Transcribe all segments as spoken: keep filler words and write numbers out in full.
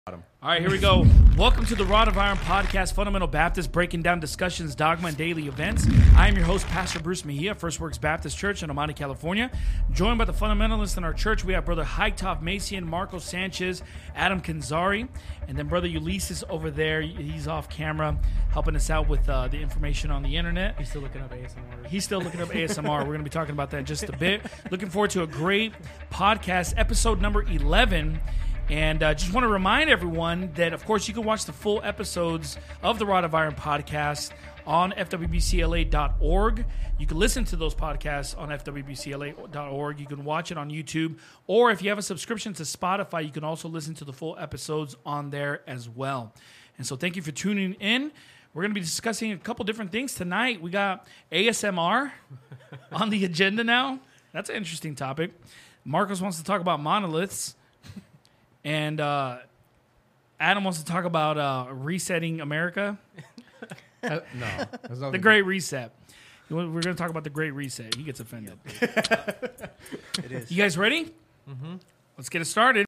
All right, here we go. Welcome to the Rod of Iron Podcast, Fundamental Baptist, breaking down discussions, dogma, and daily events. I am your host, Pastor Bruce Mejia, First Works Baptist Church in Amani, California. Joined by the fundamentalists in our church, we have Brother Hightop Macian, Marco Sanchez, Adam Kanzari, and then Brother Ulysses over there. He's off camera, helping us out with uh, the information on the internet. He's still looking up A S M R. He's still looking up A S M R. We're going to be talking about that in just a bit. Looking forward to a great podcast, episode number eleven. And uh, just want to remind everyone that, of course, you can watch the full episodes of the Rod of Iron podcast on F W B C L A dot org. You can listen to those podcasts on F W B C L A dot org. You can watch it on YouTube. Or if you have a subscription to Spotify, you can also listen to the full episodes on there as well. And so thank you for tuning in. We're going to be discussing a couple different things tonight. We got A S M R on the agenda now. That's an interesting topic. Marcos wants to talk about monoliths. And uh, Adam wants to talk about uh, resetting America. Uh, no. That's not The Great Reset. We're going to talk about the Great Reset. He gets offended. It is. You guys ready? Mm-hmm. Let's get it started.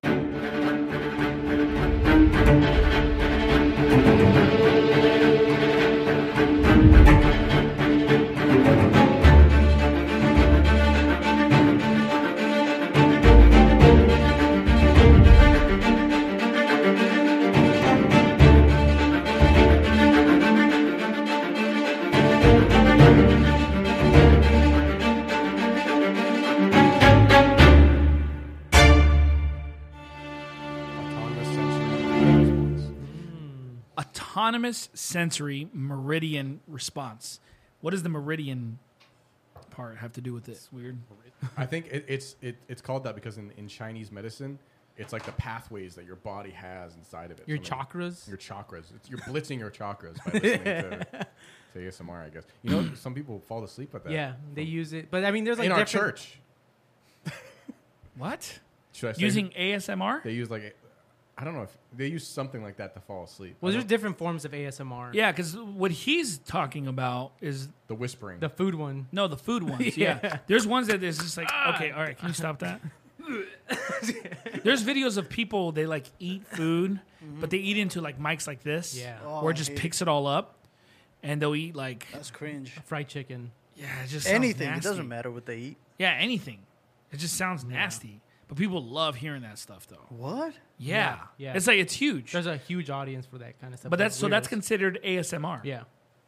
Autonomous sensory meridian response. What does the meridian part have to do with it? It's weird. I think it, it's it, it's called that because in, in Chinese medicine, it's like the pathways that your body has inside of it. Your So, I mean, chakras? Your chakras. It's, you're blitzing your chakras by listening to, to A S M R, I guess. You know, some people fall asleep with that. Yeah, they use it. But I mean, there's like in our different- church. What? Should I say Using A S M R? They use like, I don't know if they use something like that to fall asleep. Well, I there's don't- different forms of A S M R. Yeah, because what he's talking about is the whispering. The food one. no the food ones. yeah. Yeah. There's ones that is just like okay, all right, can you stop that? There's videos of people they like eat food, but they eat into like mics like this. Yeah. Oh, Or it I just hate picks it all up, and they'll eat like That's cringe. Fried chicken. yeah, it just sounds Anything. It nasty. doesn't matter what they eat. Yeah, anything. It just sounds nasty. But people love hearing that stuff, though. What? Yeah, Yeah, yeah. It's like it's huge. There's a huge audience for that kind of stuff. But that's so that's weirdos. considered A S M R. Yeah.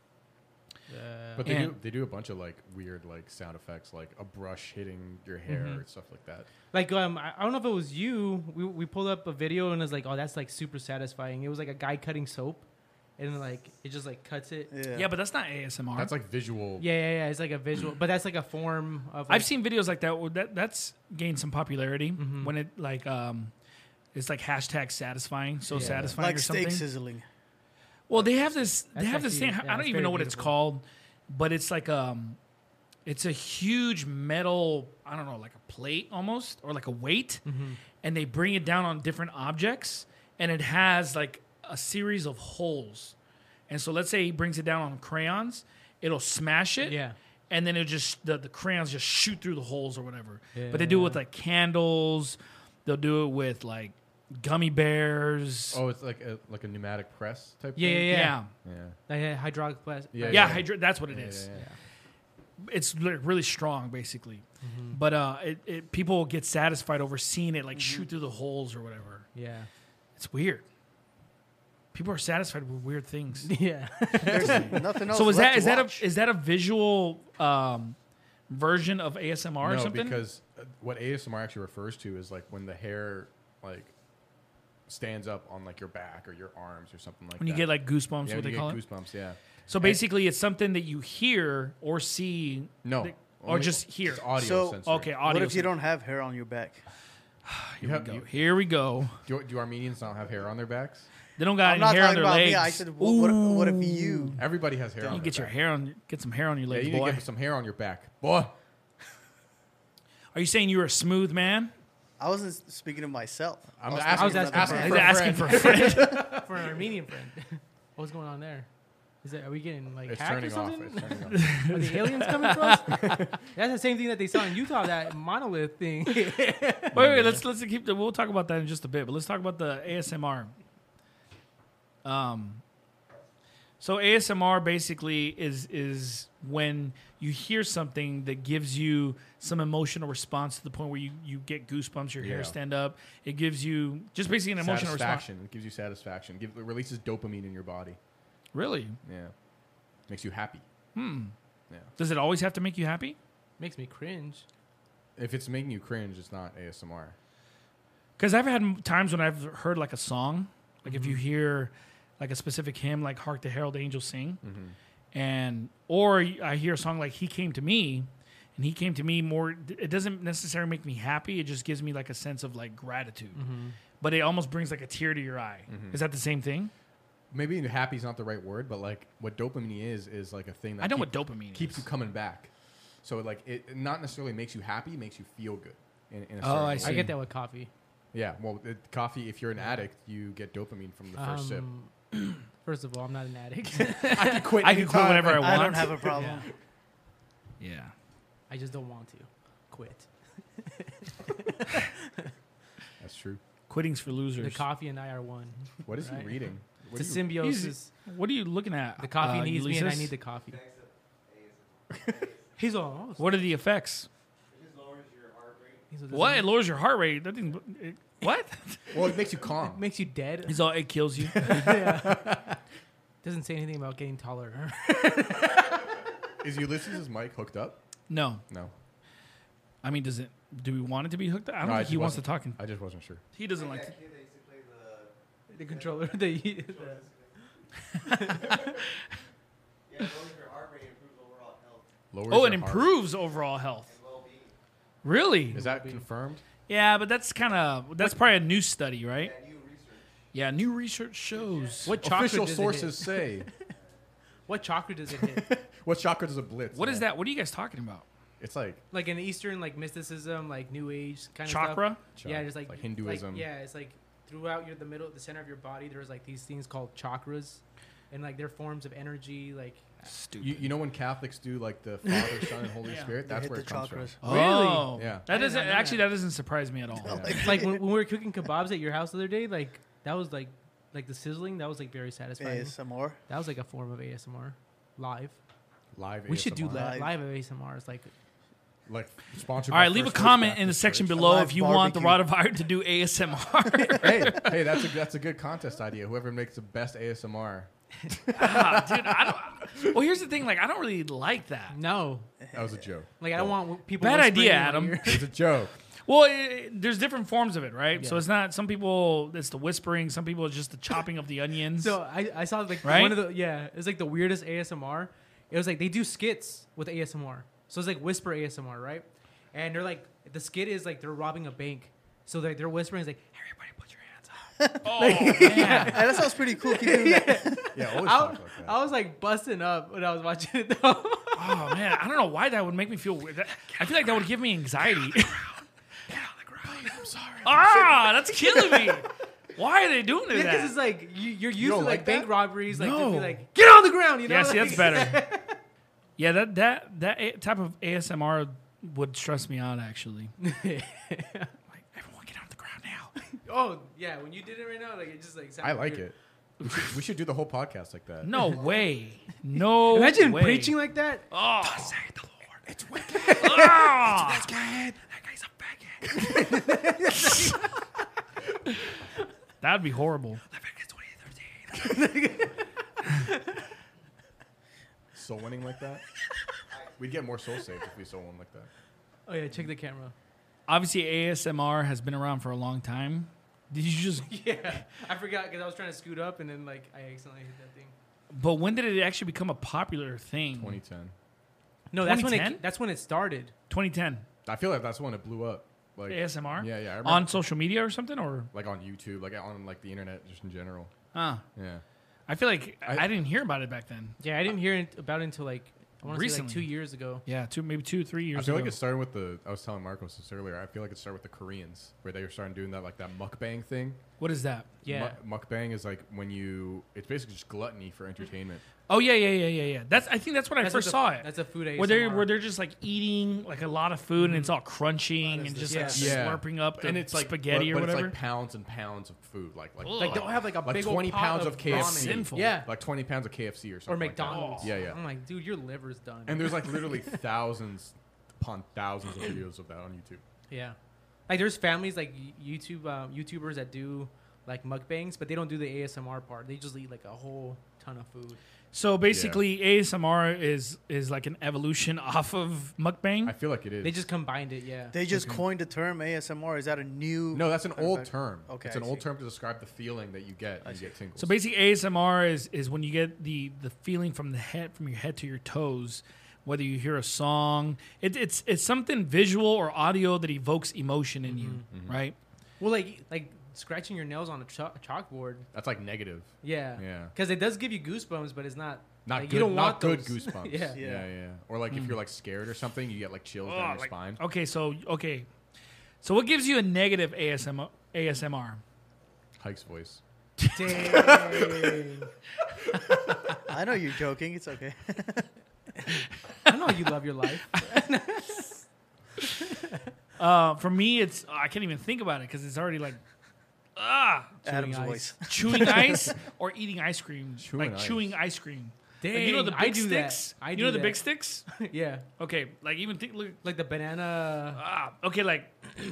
But they And- do they do a bunch of like weird like sound effects, like a brush hitting your hair Mm-hmm. and stuff like that. Like, um, I I don't know if it was you. We, we pulled up a video and it was like, oh, that's like super satisfying. It was like a guy cutting soap. And like, it just like cuts it. Yeah, Yeah. Yeah, but that's not A S M R. That's like visual. yeah, yeah. It's like a visual. But that's like a form of. Like, I've seen videos like that. Where that that's gained some popularity Mm-hmm. when it like um, it's like hashtag satisfying, so Yeah. satisfying like or steak something. sizzling. Well, they have this. They That's have this actually- thing. yeah, I don't it's even very know what it's beautiful. called, but it's like um, it's a huge metal. I don't know, like a plate almost, or like a weight, Mm-hmm. and they bring it down on different objects, and it has like a series of holes. And so, let's say he brings it down on crayons, it'll smash it, Yeah. and then it just the, the crayons just shoot through the holes or whatever. But they do it with Yeah. like candles. They'll do it with like gummy bears. Oh, it's like a like a pneumatic press type. Yeah, thing? yeah, yeah. Yeah. Like a hydraulic plastic. Yeah, Yeah, yeah. hydro- that's what it Yeah, is. yeah, yeah. It's li- really strong, basically. Mm-hmm. But uh, it, it, people get satisfied over seeing it like shoot through the holes or whatever. Yeah. It's weird. People are satisfied with weird things. Yeah. There's nothing else. So is left that to is that watch. a is that a visual um, version of A S M R or No, something? because uh, what A S M R actually refers to is like when the hair like stands up on like your back or your arms or something like when that. you get like goosebumps, yeah, what when they you call get it. goosebumps, yeah. So basically, it's something that you hear or see. No, that- or only- just hear. It's audio So- sensory. Okay, What audio. if you don't have hair on your back? You Here have, we go. you, Here we go. do, do Armenians not have hair on their backs? They don't got I'm any not hair on talking their about legs. me. I said, what, what, what if you? Everybody has hair You on You their get your back. hair on. Get some hair on your Yeah, legs, you need boy. to get some hair on your back, boy. Are you saying you're a smooth man? I wasn't speaking of myself. I'm I was asking, I was talking asking about asking the for He's a asking friend. for a friend. For an Armenian friend. What's going on there? Is it, are we getting like It's hacked turning or off. something? It's turning off. Are the aliens coming for us? That's the same thing that they saw in Utah, that monolith thing. Wait, wait, let's let's keep the. We'll talk about that in just a bit, but let's talk about the A S M R. Um, so A S M R basically is is when you hear something that gives you some emotional response to the point where you, you get goosebumps, your hair Yeah. stand up. It gives you just basically an emotional response. Satisfaction. It gives you satisfaction. Give, it releases dopamine in your body. Really? Yeah. Makes you happy. Hmm. Yeah. Does it always have to make you happy? Makes me cringe. If it's making you cringe, it's not A S M R. Because I've had m- times when I've heard like a song, like if Mm-hmm. you hear like a specific hymn, like "Hark the Herald Angels Sing," Mm-hmm. and or y- I hear a song like "He Came to Me," and He came to me more. It doesn't necessarily make me happy. It just gives me like a sense of like gratitude. Mm-hmm. But it almost brings like a tear to your eye. Mhm. Is that the same thing? Maybe happy is not the right word, but like what dopamine is is like a thing that I know keep- what dopamine keeps is. you coming back. So like it it not necessarily makes you happy, it makes you feel good. In, in a Oh, certain I way. see. I get that with coffee. Yeah, well, it, coffee. If you're an addict, you get dopamine from the first sip. Um, First of all, I'm not an addict. I can quit. I can quit whenever I want. I don't have a problem. Yeah. I just don't want to quit. That's true. Quitting's for losers. The coffee and I are one. What is Right. he reading? What It's a are you- symbiosis. What are you looking at? The coffee uh, needs me, and I Ulysses? need the coffee. He's all. Oh, What are the effects? he's all- What? It lowers your heart rate. That thing, it, what? well, it makes you calm. It makes you dead. He's all, it kills you. Doesn't say anything about getting taller. Is Ulysses' mic hooked up? No. No, I mean, does it, do we want it to be hooked up? I don't No, I think he just wants to wasn't- talk. In, I just wasn't sure. he doesn't like to. the controller. The, the Lowers Oh, it your heart. improves overall health. Really? Is that confirmed? Yeah, but that's kind of, that's probably a new study, right? Yeah, new research shows. what chakra Official does it sources say. hit? What chakra does it hit? What chakra does it blitz? What is Yeah. that? What are you guys talking about? It's like Like in Eastern, like mysticism, like New Age kind of Chakra? stuff. Yeah, just like like Hinduism. Like, yeah, it's like throughout your the middle, the center of your body. There's like these things called chakras, and like they're forms of energy. Like Stupid. You, you know when Catholics do like the Father, Son, and Holy Yeah. Spirit? They That's hit where the it comes chakras. from. Oh, Yeah. That I did doesn't not know actually. that. That doesn't surprise me at all. it's like when, when we were cooking kebabs at your house the other day. Like that was like like the sizzling. That was like very satisfying. A S M R. That was like a form of A S M R live. Live. We should do A S M R. that. Live. Live A S M R. It's like Like sponsored. All by right, leave a First Coast comment in the Baptist section Church. below Live if you want the barbecue. Rotavire to do A S M R. hey, hey, that's a that's a good contest idea. Whoever makes the best A S M R. Ah, dude, I don't. Well, here's the thing. Like, I don't really like that. no. That was a joke. Like I don't want w- people. Bad whispering idea, in my Adam. ear. It's a joke. Well, it, there's different forms of it, right? So Yeah. it's not. Some people it's the whispering. Some people it's just the chopping of the onions. So I, I saw like Right? one of the yeah, it's like the weirdest A S M R. It was like they do skits with A S M R. So it's like whisper A S M R, right? And they're like the skit is like they're robbing a bank. So they're, they're whispering is like everybody put your hands up. oh man, Hey, that sounds pretty cool. Keep doing that. Yeah, always I, talk like that. I was like busting up when I was watching it though. oh man, I don't know why that would make me feel weird. That, I feel like that would give me anxiety. Get on the ground. I'm sorry. ah, that's killing me. Why are they doing Because that? it's like you, you're used don't to like, like bank that? robberies, like to No. be like get on the ground, you know? Yeah, see, like, that's better. Yeah, that that that a- type of A S M R would stress me out actually. Like, everyone get on the ground now. oh yeah, when you did it right now, like it just like I sounded like weird. it. We should, we should do the whole podcast like that. No way. No. Imagine way. preaching like that. Oh, say the Lord. It's wicked. Ah! That's good. That guy's a faggot. That'd be horrible. Soul winning like that? We'd get more soul saved if we soul won like that. Oh yeah, check the camera. Obviously, A S M R has been around for a long time. Did you just? Yeah, I forgot because I was trying to scoot up and then like I accidentally hit that thing. But when did it actually become a popular thing? twenty ten. No, that's when twenty ten? it that's when it started. twenty ten. I feel like that's when it blew up. Like A S M R. Yeah, yeah. I remember, On social media or something, or like on YouTube, like on like the internet, just in general. huh? Yeah. I feel like I, I- I didn't hear about it back then. Yeah, I didn't hear it about it until like I want to say like Recently. two years ago. Yeah, two maybe two three years I feel ago. like it started with the. I was telling Marcos this earlier. I feel like it started with the Koreans, where they were starting doing that like that mukbang thing. What is that? Yeah. Mu- mukbang is like when you. It's basically just gluttony for entertainment. Oh yeah, yeah, yeah, yeah, yeah. That's I think that's when I That's first a- saw it. That's a food A S M R. Where they're where they're just like eating like a lot of food and it's all crunching and just like Yeah. slurping up the and it's like spaghetti but, or but whatever. it's like pounds and pounds of food, like like like they'll have like a like big twenty old pot pounds of, of K F C, ramen. Sinful. Yeah. like twenty pounds of K F C or something, Or like that. McDonald's. Yeah, yeah. I'm like, dude, your liver's done. And there's like literally thousands upon thousands of videos of that on YouTube. yeah, like there's families like y- YouTube uh, YouTubers that do like mukbangs, but they don't do the A S M R part. They just eat like a whole ton of food. So basically, A S M R is is like an evolution off of mukbang. I feel like it is. They just combined it. Yeah. They just coined the term A S M R. Is that a new? no, that's an kind of old fact? term. Okay, it's an I old see. term to describe the feeling that you get when you get tingles. So basically, A S M R is is when you get the the feeling from the head from your head to your toes. Whether you hear a song, it, it's it's something visual or audio that evokes emotion in you, Mm-hmm. right? Well, like like scratching your nails on a chalk chalkboard. that's like negative. Yeah. Yeah. Because it does give you goosebumps, but it's not. Not like, good. You don't not want good those. goosebumps. Yeah. yeah, yeah, yeah. Or like if you're like scared or something, you get like chills Oh, down your like- spine. Okay, so okay, so what gives you a negative A S M R? A S M R? Hike's voice. Dang. I know you're joking. It's okay. I know you love your life. Uh, for me, it's I can't even think about it because it's already like ah Adam's ice. voice. chewing ice or eating ice cream, Chewing like ice. chewing ice cream. Dang, Like, you know the big I do sticks. that. I you do know the that. big sticks. Yeah. Okay, like even think look Like the banana. ah okay like.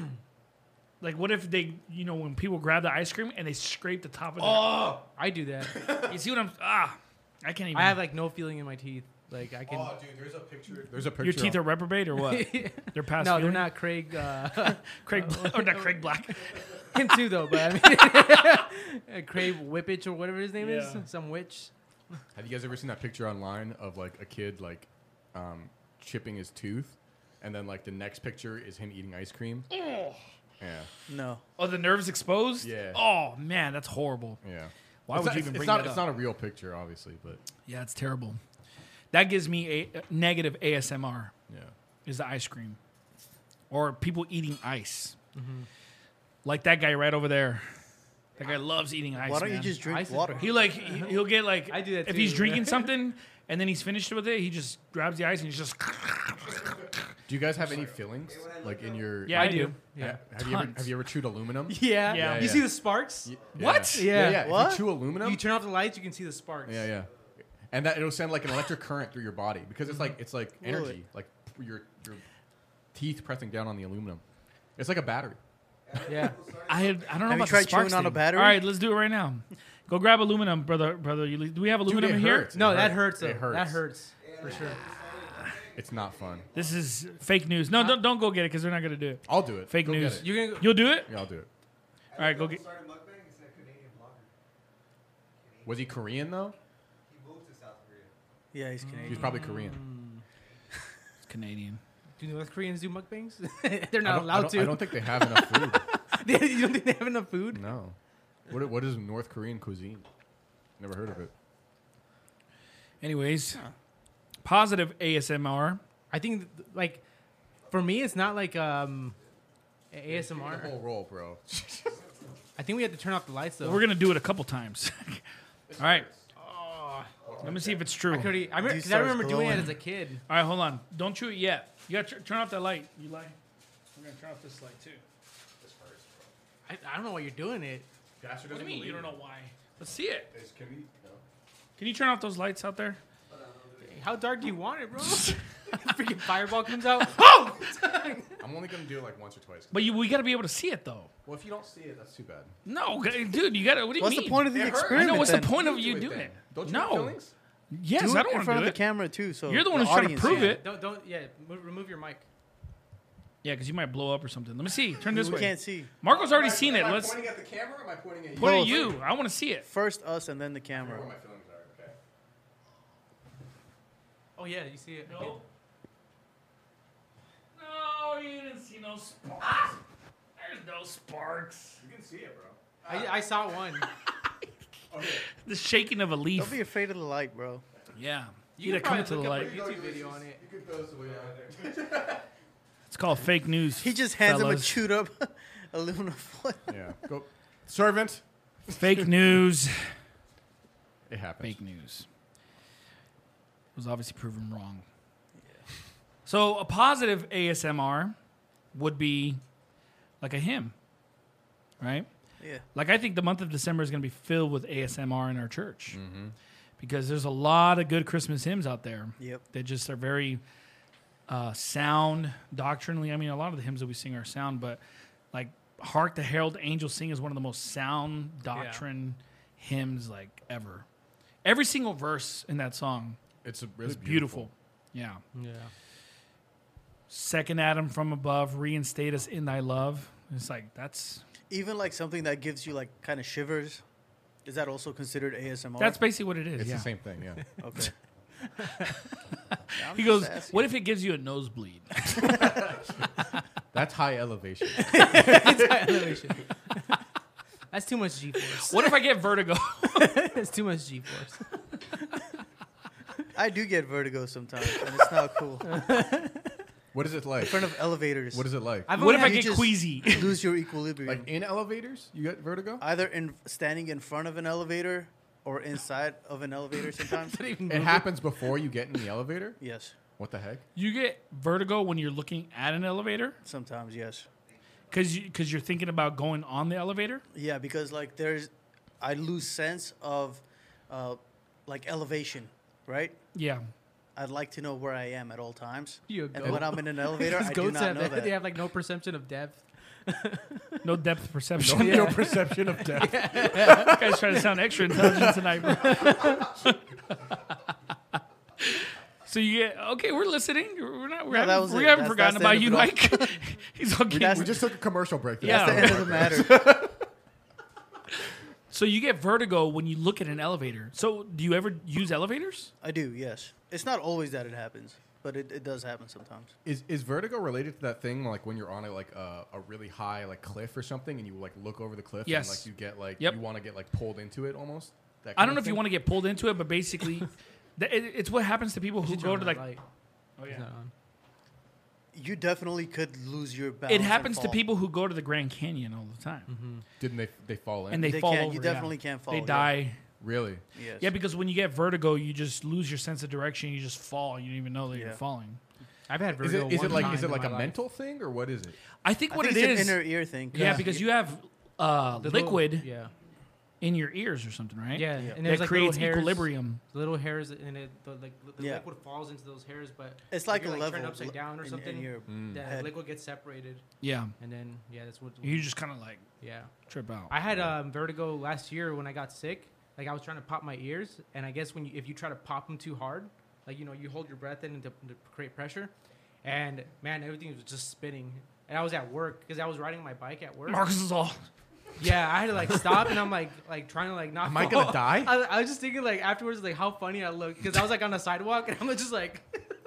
Like what if they, you know, when people grab the ice cream and they scrape the top of it? Oh, I do that. You see what I'm? Ah, I can't even. I have like no feeling in my teeth. Like I can. Oh, dude, there's a picture. There's a picture. Your teeth on- are reprobate or what? They're past. no, they're feeling? not Craig. Uh, Craig Black, or not Craig Black. him too though, but I mean, uh, Craig Whippich or whatever his name Yeah. is, some witch. Have you guys ever seen that picture online of like a kid like um, chipping his tooth, and then like the next picture is him eating ice cream? Oh. Yeah, No. Oh, the nerves exposed. Yeah. Oh man, that's horrible. yeah. Why It's would not, you even it's bring not, that It's up? not a real picture, obviously, but Yeah, it's terrible. That gives me a, a negative A S M R. yeah. Is the ice cream, or people eating ice, Mm-hmm. like that guy right over there. That guy loves eating ice. Why don't you man. just drink Ice is water? He like he, he'll get like I do that if too. he's drinking something and then he's finished with it, he just grabs the ice and he's just Do you guys have any fillings like in your? yeah, I, do. Yeah. Have you ever Tons. have you ever chewed aluminum? Yeah. Yeah, You yeah. see the sparks? Y- What? Yeah, Yeah. yeah. If What? you chew aluminum, You turn off the lights, you can see the sparks. yeah, yeah, and that it'll send like an electric current through your body because it's like it's like Really? energy, like your your teeth pressing down on the aluminum. It's like a battery. Yeah. I had, I don't know Have you about tried the sparks chewing on a thing. battery? All right, let's do it right now. Go grab aluminum, brother. Brother, you, do we have aluminum it in here? hurts. No, It that hurts. hurts. Though. It hurts. That hurts for sure. It's not fun. This is fake news. No, don't, don't go get it because they're not gonna do it. I'll do it. Fake Go get news. it. You're gonna go, You'll do it. Yeah, I'll do it. All right, go get. started mukbang. He's a Canadian blogger. Was he Korean though? He moved to South Korea. Yeah, he's Canadian. He's probably Korean. It's Canadian. do North Koreans do mukbangs? They're I not don't- I allowed don't, to. I don't think they have enough food. you don't think they have enough food? No. What what is North Korean cuisine? Never heard of it. Anyways, positive A S M R. I think th- like for me, it's not like um A S M The R. whole roll, bro. I think we have to turn off the lights though. We're gonna do it a couple times. All right. Let me see if it's true. I, could already- I, remember, These 'cause I stars remember doing it glowing. as a kid. All right, hold on. Don't chew it yet. You got to turn off that light. You lie. We're gonna turn off this light too. I, I don't know why you're doing it. Gasser What do you mean? You don't know why? Let's see it. Can we? No. Can you turn off those lights out there? How dark do you want it, bro? Freaking fireball comes out. Oh! I'm only gonna do it like once or twice. But you, we got to be able to see it though. Well, if you don't see it, that's too bad. No, g- dude, you got to. What do you What's mean? the point of the It hurts. I experiment? I know. What's then? the point of You you do it doing then. it? Don't you no. have feelings? Yes, Do I it don't in want front to do of the it. camera too. So You're the one the who's trying to audience prove sees it. Don't don't yeah. Mo- remove your mic. Yeah, because you might blow up or something. Let me see. Turn this We way. can't see. Marco's already Am I- seen it. am I Let's pointing at the camera or am I pointing at you? point at Both. you. I want to see it. First us and then the I camera. know where my feelings are. Okay. Oh yeah, you see it. No. No, you didn't see no sparks. There's no sparks. You can see it, bro. I, I saw one. Okay. The shaking of a leaf. Don't be afraid of the light, bro. Yeah. You You can gotta come probably to the look up light. a YouTube video on it. You can throw this away right there. It's called fake news. He just hands him a fellas. chewed up aluminum foil. Yeah. Go. Servant. Fake news. It happens. Fake news. Was obviously proven wrong. So a positive A S M R would be like a hymn, right? Yeah. Like I think the month of December is going to be filled with A S M R in our church Mm-hmm. because there's a lot of good Christmas hymns out there. Yep. They just are very uh, sound doctrinally. I mean, a lot of the hymns that we sing are sound, but like "Hark the Herald Angels Sing" is one of the most sound doctrine hymns like ever. Every single verse in that song It's a really is beautiful. beautiful. Yeah. Yeah. Second Adam from above, reinstate us in thy love. It's like that's Even like something that gives you like kind of shivers. Is that also considered A S M R? that's basically what it is. It's yeah. the same thing, yeah. Okay. I'm He just goes, asking. "What if it gives you a nosebleed?" That's high elevation. Elevation. That's too much G-force. What if I get vertigo? That's too much G-force. I do get vertigo sometimes, and it's not cool. In What is it like? front of elevators. What is it like? I've What only if I had- get you just- queasy? lose your equilibrium? Like in elevators, you get vertigo? Either in standing in front of an elevator or inside of an elevator sometimes. It happens before you get in the elevator? Yes. What the heck? You get vertigo when you're looking at an elevator Sometimes, yes. because you, cause you're thinking about going on the elevator. Yeah, because like there's, I lose sense of, uh, like elevation, right? Yeah. I'd like to know where I am at all times. You a And goat. when I'm in an elevator, Because I do goats not have know that. that. They have like no perception of depth. No depth perception. Yeah. No perception of death. You guys trying to sound extra intelligent tonight, bro. So you get okay. We're listening. We're not. We're No, having, that was we it. haven't That's- forgotten that's the about end you, of it Mike. He's okay. That's- We just took a commercial break there. Yeah. That's the end of the matter. So you get vertigo when you look at an elevator. So do you ever use elevators? I do, yes. It's not always that it happens, but it, it does happen sometimes. Is is vertigo related to that thing like when you're on a like a, a really high like cliff or something and you like look over the cliff Yes. and like you get like Yep. you want to get like pulled into it almost? That I kind don't know of if you thing? want to get pulled into it, but basically, th- it, it's what happens to people who Should go turn to that like. light. Oh It's yeah. not on. You definitely could lose your balance. It and happens to fall. people who go to the Grand Canyon all the time, Didn't they they fall in? and they, They fall can't- over. you yeah. definitely can't fall, They yeah. die. really? Yes. Yeah, because when you get vertigo, you just lose your sense of direction. You just fall. You don't even know that you're Yeah. falling. I've had Is vertigo it is one it like time is it in like my a life. mental thing or what is it? I think I what think it it's is. an inner ear thing. yeah, Yeah. because you have uh, The little- liquid yeah. in your ears or something, right? Yeah, Yeah. and there's that like creates little hairs, equilibrium. Little hairs in it. The, like the Yeah. liquid falls into those hairs, but It's if like you're, a like, level turned upside down or in- something. In your Mm. that head. liquid gets separated, Yeah, and then yeah, that's what. you just kind of like Yeah, trip out. I had um, vertigo last year when I got sick. Like I was trying to pop my ears, and I guess when you, if you try to pop them too hard, like you know, you hold your breath in to, to create pressure, and man, everything was just spinning. And I was at work because I was riding my bike at work. Marcus is all. Yeah, I had to like stop, and I'm like, like trying to like not. Am I fall. gonna die? I, I was just thinking like afterwards, like how funny I looked because I was like on the sidewalk, and I'm just like,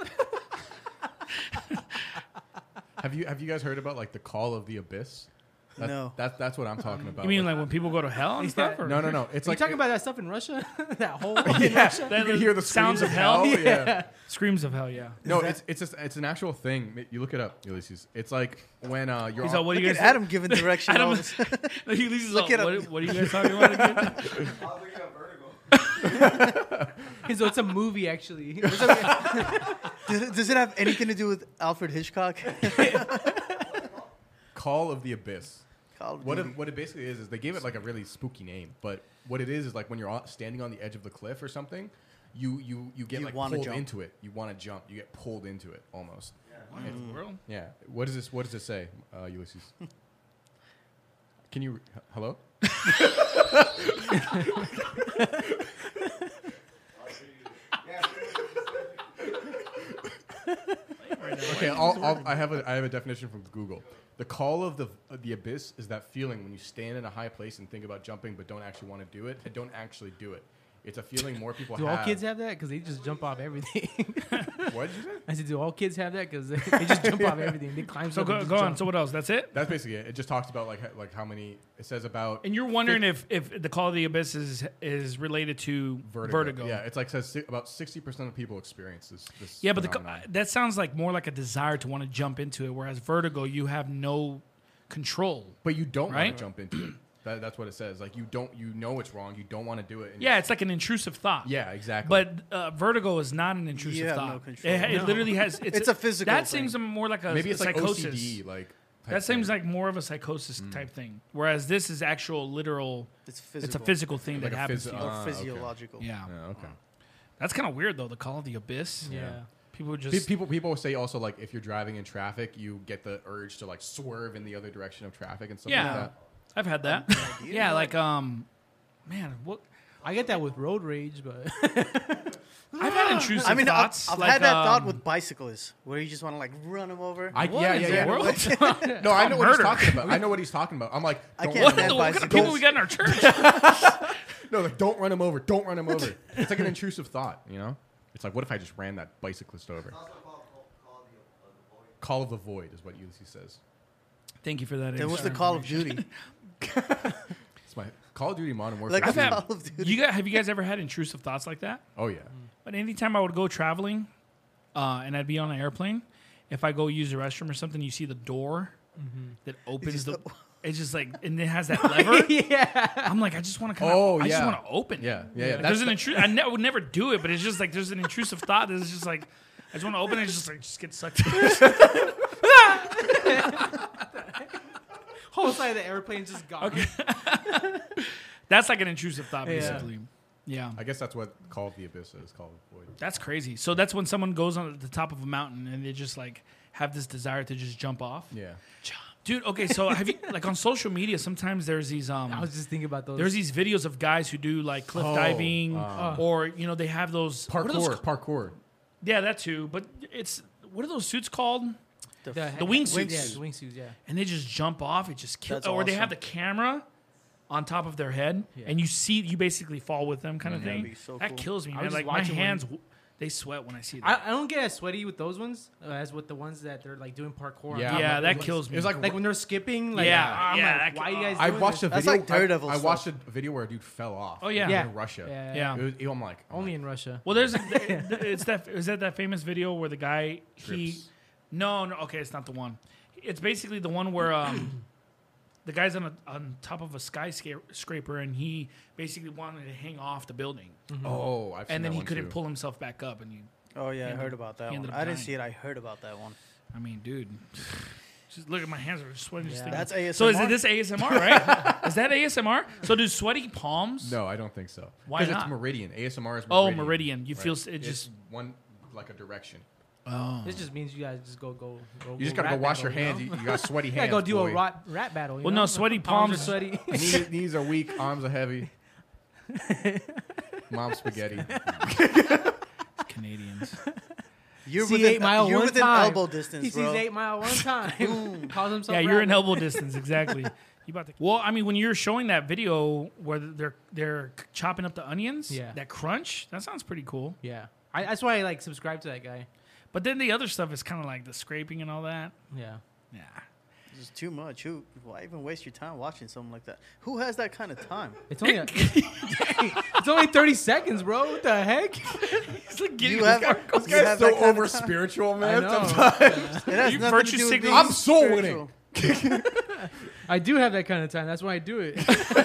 Have you have you guys heard about like the call of the abyss? That, No. That's that's what I'm talking about. You mean like when people go to hell and stuff? Or? no no no? It's are you like talking about that stuff in Russia? That hole in yeah, Russia? That you can hear the sounds screams of hell? Yeah. Screams of hell. Yeah. No, it's it's just, it's an actual thing. You look it up, Ulysses. It's like when uh, you're He's on, all, what do Look you at guys? Adam giving direction. Adam- all of a sudden. He leaves Look all, it up. what, what are you guys talking about again? I was looking at vertigo. So it's a movie actually. does, it, does it have anything to do with Alfred Hitchcock? Call of the Abyss. Call of What Duty. it, what it basically is is they gave it like a really spooky name, but what it is is like when you're on, standing on the edge of the cliff or something, you you you get You like wanna pulled jump. into it. You want to jump. You get pulled into it almost. What in the world? Yeah. What does this What does it say, uh, Ulysses? Can you h- hello? Okay, I'll, I'll, I have a I have a definition from Google. The call of the of the abyss is that feeling when you stand in a high place and think about jumping but don't actually want to do it and don't actually do it. It's a feeling more people Do have. all kids have that? Because they just jump off everything. What did you say? I said, do all kids have that? Because they, they just jump off everything. They climb. So stuff go, and just go on. jump. So what else? That's it. That's basically it. It just talks about like ho- like how many. It says about And you're wondering if, if the Call of the Abyss is is related to vertigo. vertigo. Yeah, it's like says si- about sixty percent of people experience this. this Yeah, but the, co- phenomenon. that sounds like more like a desire to want to jump into it, whereas vertigo, you have no control. but you don't Right? want to jump into it. That, that's what it says. Like you don't, you know it's wrong. You don't want to do it. And Yeah, it's like an intrusive thought. yeah, exactly. But uh, vertigo is not an intrusive You have thought. no control. It, it No. literally has. It's, It's a physical That thing. seems more like a maybe it's like psychosis. O C D, like type That seems thing. like more of a psychosis type thing. Whereas this is actual literal. It's physical. It's a physical thing Like that a happens phys- to you. or Ah, okay. physiological. yeah. Yeah, okay. That's kind of weird though. The Call of the Abyss. Yeah. Yeah. People Pe- just. People people say also like if you're driving in traffic, you get the urge to like swerve in the other direction of traffic and stuff Yeah. like that. I've had that. idea. yeah, like um, man, what? I get that with road rage, but I've had intrusive I mean, I've, thoughts. I've like, had that thought um, with bicyclists, where you just want to like run them over. I, what yeah, in yeah, the yeah. world? No, I know what he's murder. talking about. I know what he's talking about. I'm like, I don't can't what, run in stand the, what kind of bicycles. people we got in our church? No, like, don't run him over. Don't run him over. It's like an intrusive thought, you know? It's like, what if I just ran that bicyclist over? It's also called Call, Call of the, of the Void. Call of the Void is what U C says. Thank you for that. Then what's the extra Call of information. Duty? It's my Call of Duty Modern Warfare. Like I've two. had, Call of Duty. you guys, have you guys ever had intrusive thoughts like that? Oh yeah. But anytime I would go traveling, uh, and I'd be on an airplane, if I go use the restroom or something, you see the door that opens just the. the- It's just like, and it has that lever. yeah. I'm like, I just want to kind of. Oh, I just yeah. want to open. it. Yeah, yeah, yeah. Like, That's there's an the- intrusive. I ne- would never do it, but it's just like there's an intrusive thought. That's just like, I just want to open it. It's just like just get sucked. Whole side of the airplane's just gone. That's like an intrusive thought, Yeah. basically. Yeah. I guess that's what Call of the Abyss is. Call of the Void. That's crazy. So that's when someone goes on the top of a mountain and they just like have this desire to just jump off. Yeah. Dude, okay, so have you like on social media sometimes there's these um I was just thinking about those. there's these videos of guys who do like cliff Oh, diving uh, or you know they have those what are those Parkour. ca- Parkour. yeah, that too, but it's what are those suits called? the, the wingsuits. Yeah, the wingsuits. Yeah. And they just jump off, it just kills That's or they have awesome. the camera on top of their head Yeah. and you see you basically fall with them kind of That'd thing. be so that cool. kills me, I man. was Like just my watching one- hands w- they sweat when I see that. I, I don't get as sweaty with those ones uh, as with the ones that they're like doing parkour. Yeah. yeah, I'm that like- kills me. It's like, Like when they're skipping. Like, Yeah, I'm yeah, like, that- why you guys? I doing watched a this? video. That's like Daredevil I, I stuff. watched a video where a dude fell off. Oh, yeah. Yeah. In Russia. Yeah. Yeah. It was, I'm like, I'm Only like, in Russia. Well, there's a, it's that is that that famous video where the guy he Drips. no no okay it's not the one. It's basically the one where um the guy's on a, on top of a skyscraper and he basically wanted to hang off the building oh, I've seen and then that he one couldn't too. pull himself back up and you Oh yeah, I He heard ended- about that he one. ended up I didn't dying. see it. I heard about that one. I mean dude just look at my hands are sweating just Yeah. thinking. That's A S M R. So is it this A S M R right? Is that A S M R? So do sweaty palms? No, I don't think so. Why 'Cause not? it's meridian. A S M R is Oh, meridian. meridian. You feel s- it It's just- one like a direction. Oh. This just means you guys just go go. go You just gotta go rap wash battle, your hands. You, You, know? you got sweaty You hands. gotta go do boy. a rap, rap battle. You Well, know? no, sweaty Palms are palms- sweaty. Knees, knees are weak. Arms are heavy. Mom spaghetti. Canadians. You're See within, eight mile you're one within time. elbow distance, He bro. sees eight mile one time. Calls himself. Yeah, you're in rap. elbow distance, exactly. You about to? Well, I mean, when you're showing that video where they're they're chopping up the onions, Yeah. that crunch, that sounds pretty cool. Yeah, I, that's why I like subscribe to that guy. But then the other stuff is kind of like the scraping and all that. Yeah. Yeah, It's too much. Who? Why even waste your time watching something like that? Who has that kind of time? It's only a, it's only thirty seconds, bro. What the heck? he's like getting You have, This you guy's have so that kind of over time? spiritual, I man. know. Sometimes. It has You nothing virtue to do with signal- being I'm soul spiritual. winning. I do have that kind of time. That's why I do it.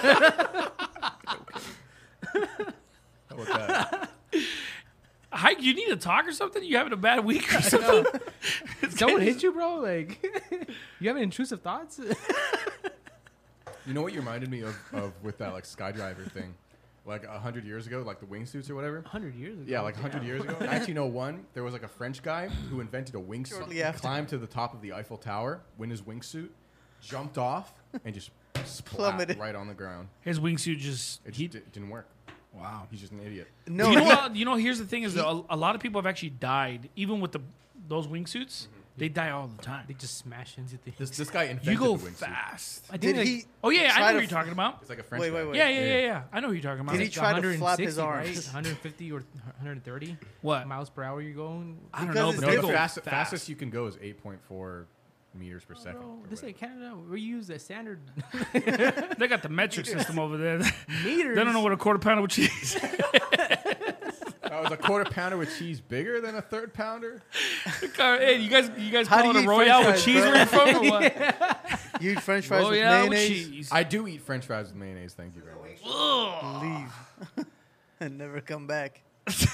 How about that? Hi, you need to talk or something? You having a bad week or something? Someone hit you, bro? Like, you having intrusive thoughts? You know what you reminded me of, of with that like skydiver thing, like a hundred years ago, like the wingsuits or whatever. hundred years ago. Yeah, like a hundred years ago. I actually know one. There was like a French guy who invented a wingsuit. Shortly after. Climbed to the top of the Eiffel Tower, win his wingsuit, jumped off, and just splat Plummeted. right on the ground. His wingsuit just. It he, just di- didn't work. wow. He's just an idiot. No, you know he- what? You know, here's the thing: is that a, a lot of people have actually died, even with the those wingsuits. They die all the time. They just smash into things. This this guy invented You go the wingsuit. fast. I think did like, he? Oh yeah, I try know to what you're f- talking about. It's like a French Wait, guy. wait, wait. Yeah, yeah, Yeah. yeah, yeah. I know what you're talking about. Did he like try to flap 160, his arms? Right? one hundred fifty or one hundred thirty What? miles per hour you're going? I don't Because know, it's but No, they the go fast, fast. fastest you can go is eight point four meters per second. Bro, or this ain't whatever. Canada. We use the standard They got the metric system over there. They meters. don't know what a quarter pounder with cheese. That was a quarter pounder with cheese bigger than a third pounder. hey, you guys, you guys How call do it a you eat royale french with fries, cheese bro? where you're from, or what? You eat French fries Oh with yeah, with mayonnaise? cheese. I do eat French fries with mayonnaise. Thank you very much. Leave and never come back.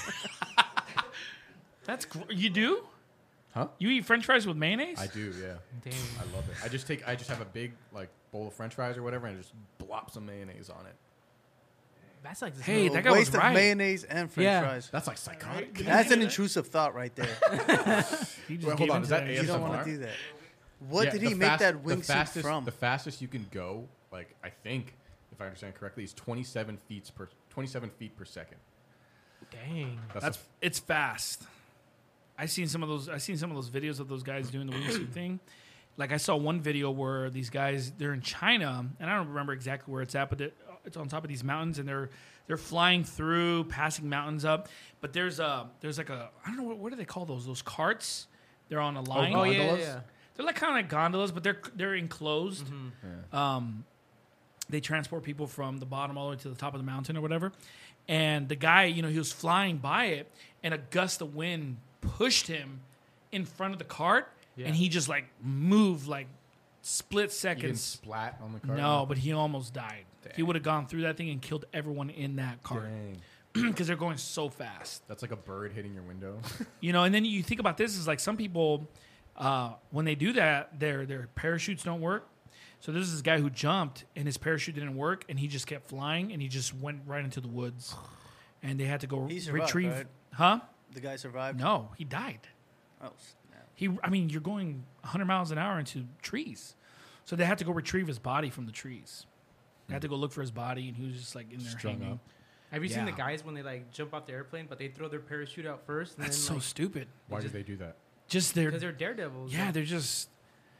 That's gr- you do? Huh? You eat French fries with mayonnaise? I do, yeah. Damn. I love it. I just take, I just have a big like bowl of French fries or whatever, and just blop some mayonnaise on it. That's like this Hey, little- that guy was waste of right. mayonnaise and French Yeah. fries. That's like psychotic. That's an intrusive thought right there. He just Wait, hold gave on, into is that that. A You S M don't R? want to do that. What Yeah, did the he make fast- that the wingsuit fastest, from? The fastest you can go, like I think, if I understand correctly, is twenty-seven feet per twenty-seven feet per second. Dang. That's, That's a, it's fast. I seen some of those. I seen some of those videos of those guys doing the wingsuit thing. Like I saw one video where these guys they're in China, and I don't remember exactly where it's at, but it- it's on top of these mountains, and they're they're flying through, passing mountains up. But there's a there's like a I don't know what, what do they call those those carts? They're on a line. Oh yeah, yeah, gondolas? yeah. They're like kind of like gondolas, but they're they're enclosed. Mm-hmm. Um, they transport people from the bottom all the way to the top of the mountain or whatever. And the guy, you know, he was flying by it, and a gust of wind pushed him in front of the cart, Yeah. and he just like moved like split you didn't seconds. splat on the car. No, but he almost died. He Dang. would have gone through that thing and killed everyone in that cart Dang. because they're going so fast. That's like a bird hitting your window. You know, and then you think about this is like some people uh, when they do that, their their parachutes don't work. So there's this guy who jumped and his parachute didn't work, and he just kept flying and he just went right into the woods, and they had to go He survived, retrieve. right? Huh? The guy survived. No, he died. Oh, snap. He, I mean, you're going one hundred miles an hour into trees, so they had to go retrieve his body from the trees. They had to go look for his body, and he was just like in there Strung hanging. up. Have you seen the Yeah. guys when they like jump off the airplane, but they throw their parachute out first? And That's then, so like, stupid. Why just- did they do that? Just they're, because they're daredevils. yeah, like- they're just.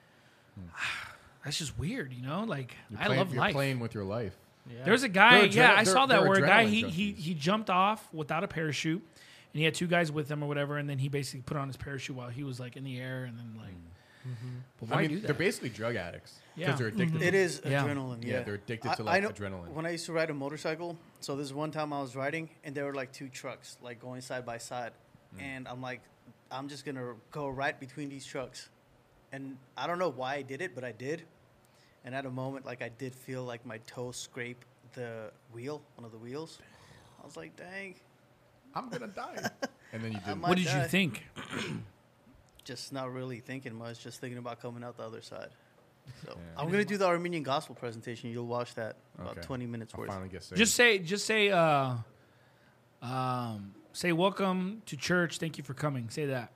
That's just weird, you know. Like You're I playing, love you're life. playing with your life. yeah. There's a guy, They're yeah, adre- I saw they're- that they're where a guy adrenaline he, he junkies. he jumped off without a parachute, and he had two guys with him or whatever, and then he basically put on his parachute while he was like in the air, and then like, but why I mean, do they're that? basically drug addicts Yeah. because they're addicted. It is Yeah. adrenaline. Yeah, Yeah, they're addicted to, I- like, I know, adrenaline. When I used to ride a motorcycle, so this one time I was riding, and there were like two trucks, like going side by side, Mm. and I'm like, I'm just gonna go right between these trucks, and I don't know why I did it, but I did, and at a moment, like I did feel like my toe scrape the wheel, one of the wheels. I was like, dang, I'm gonna die. And then you I didn't. might What did die. you think? Just not really thinking much, just thinking about coming out the other side. So Yeah. I'm gonna do the Armenian gospel presentation. You'll watch that about Okay. twenty minutes I'll worth. finally get saved. Just say, just say, uh, um, say, welcome to church. Thank you for coming. Say that.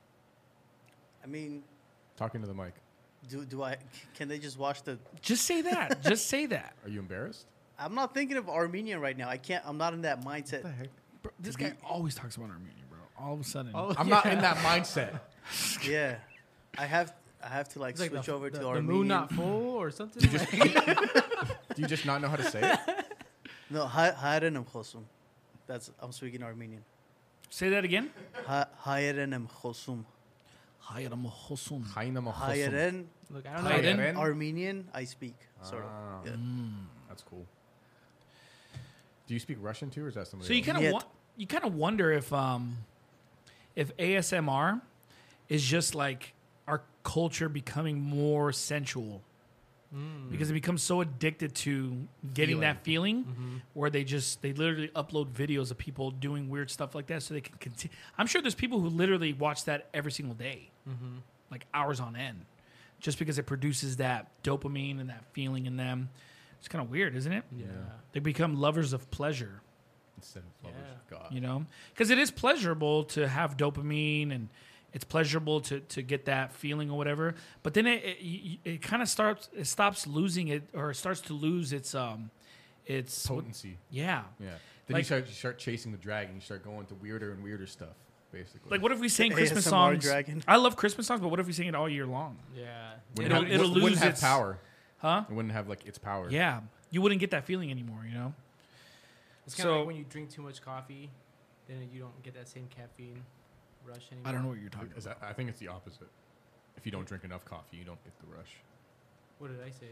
I mean, Talking to the mic. do do I? Can they just watch the? Just say that. just say that. Are you embarrassed? I'm not thinking of Armenian right now. I can't. I'm not in that mindset. heck? Bro, this guy always talks about Armenia, bro. All of a sudden. Oh, I'm not in that mindset. Yeah, I have. I have to like It's like switch the, over the, to the Armenian. moon not full or something. Do you just not know how to say it? No, Hayerenem Khosum. That's I'm speaking Armenian. Say that again. Hayerenem Khosum. Hayram Hosun. Hainam ahosum. Hayeren Look, I don't know. Hayden? Hayden? Armenian. I speak sort of. Ah. Yeah. That's cool. Do you speak Russian too, or is that somebody So you else? kind of Yet. wa- you kind of wonder if um if A S M R is just like our culture becoming more sensual because it becomes so addicted to getting that feeling where they just they literally upload videos of people doing weird stuff like that so they can continue. I'm sure there's people who literally watch that every single day, like hours on end, just because it produces that dopamine and that feeling in them. It's kind of weird, isn't it? Yeah. They become lovers of pleasure. Instead of lovers Yeah. of God. You know, because it is pleasurable to have dopamine and it's pleasurable to, to get that feeling or whatever. But then it it, it kind of starts it stops losing it or it starts to lose its um its Potency. yeah. Yeah. Then Like- you start you start chasing the dragon. You start going to weirder and weirder stuff, basically. Like what if we sang Christmas A S M R songs? dragon. I love Christmas songs, but what if we sing it all year long? Yeah. wouldn't it'll- have, it'll wouldn't lose have its- power. Huh? It wouldn't have like its power. Yeah, you wouldn't get that feeling anymore. You know. It's kind of So- like when you drink too much coffee, then you don't get that same caffeine rush anymore. I don't know what you're talking Is about. that, I think it's the opposite. If you don't drink enough coffee, you don't get the rush. What did I say?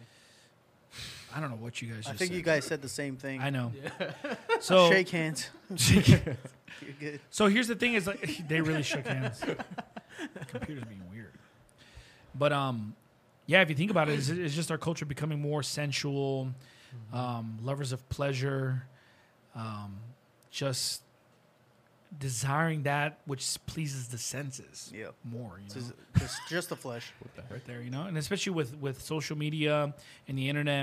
I don't know what you guys. Just I think said. you guys said the same thing. I know. Yeah. So Shake hands. You're good. So here's the thing: is like they really shook hands. The computer's being weird, but um, yeah, if you think about it, it's, it's just our culture becoming more sensual, um, lovers of pleasure, um, just desiring that which pleases the senses Yep. more. You It's know? just, just, just the flesh. right there, you know, and especially with, with social media and the internet,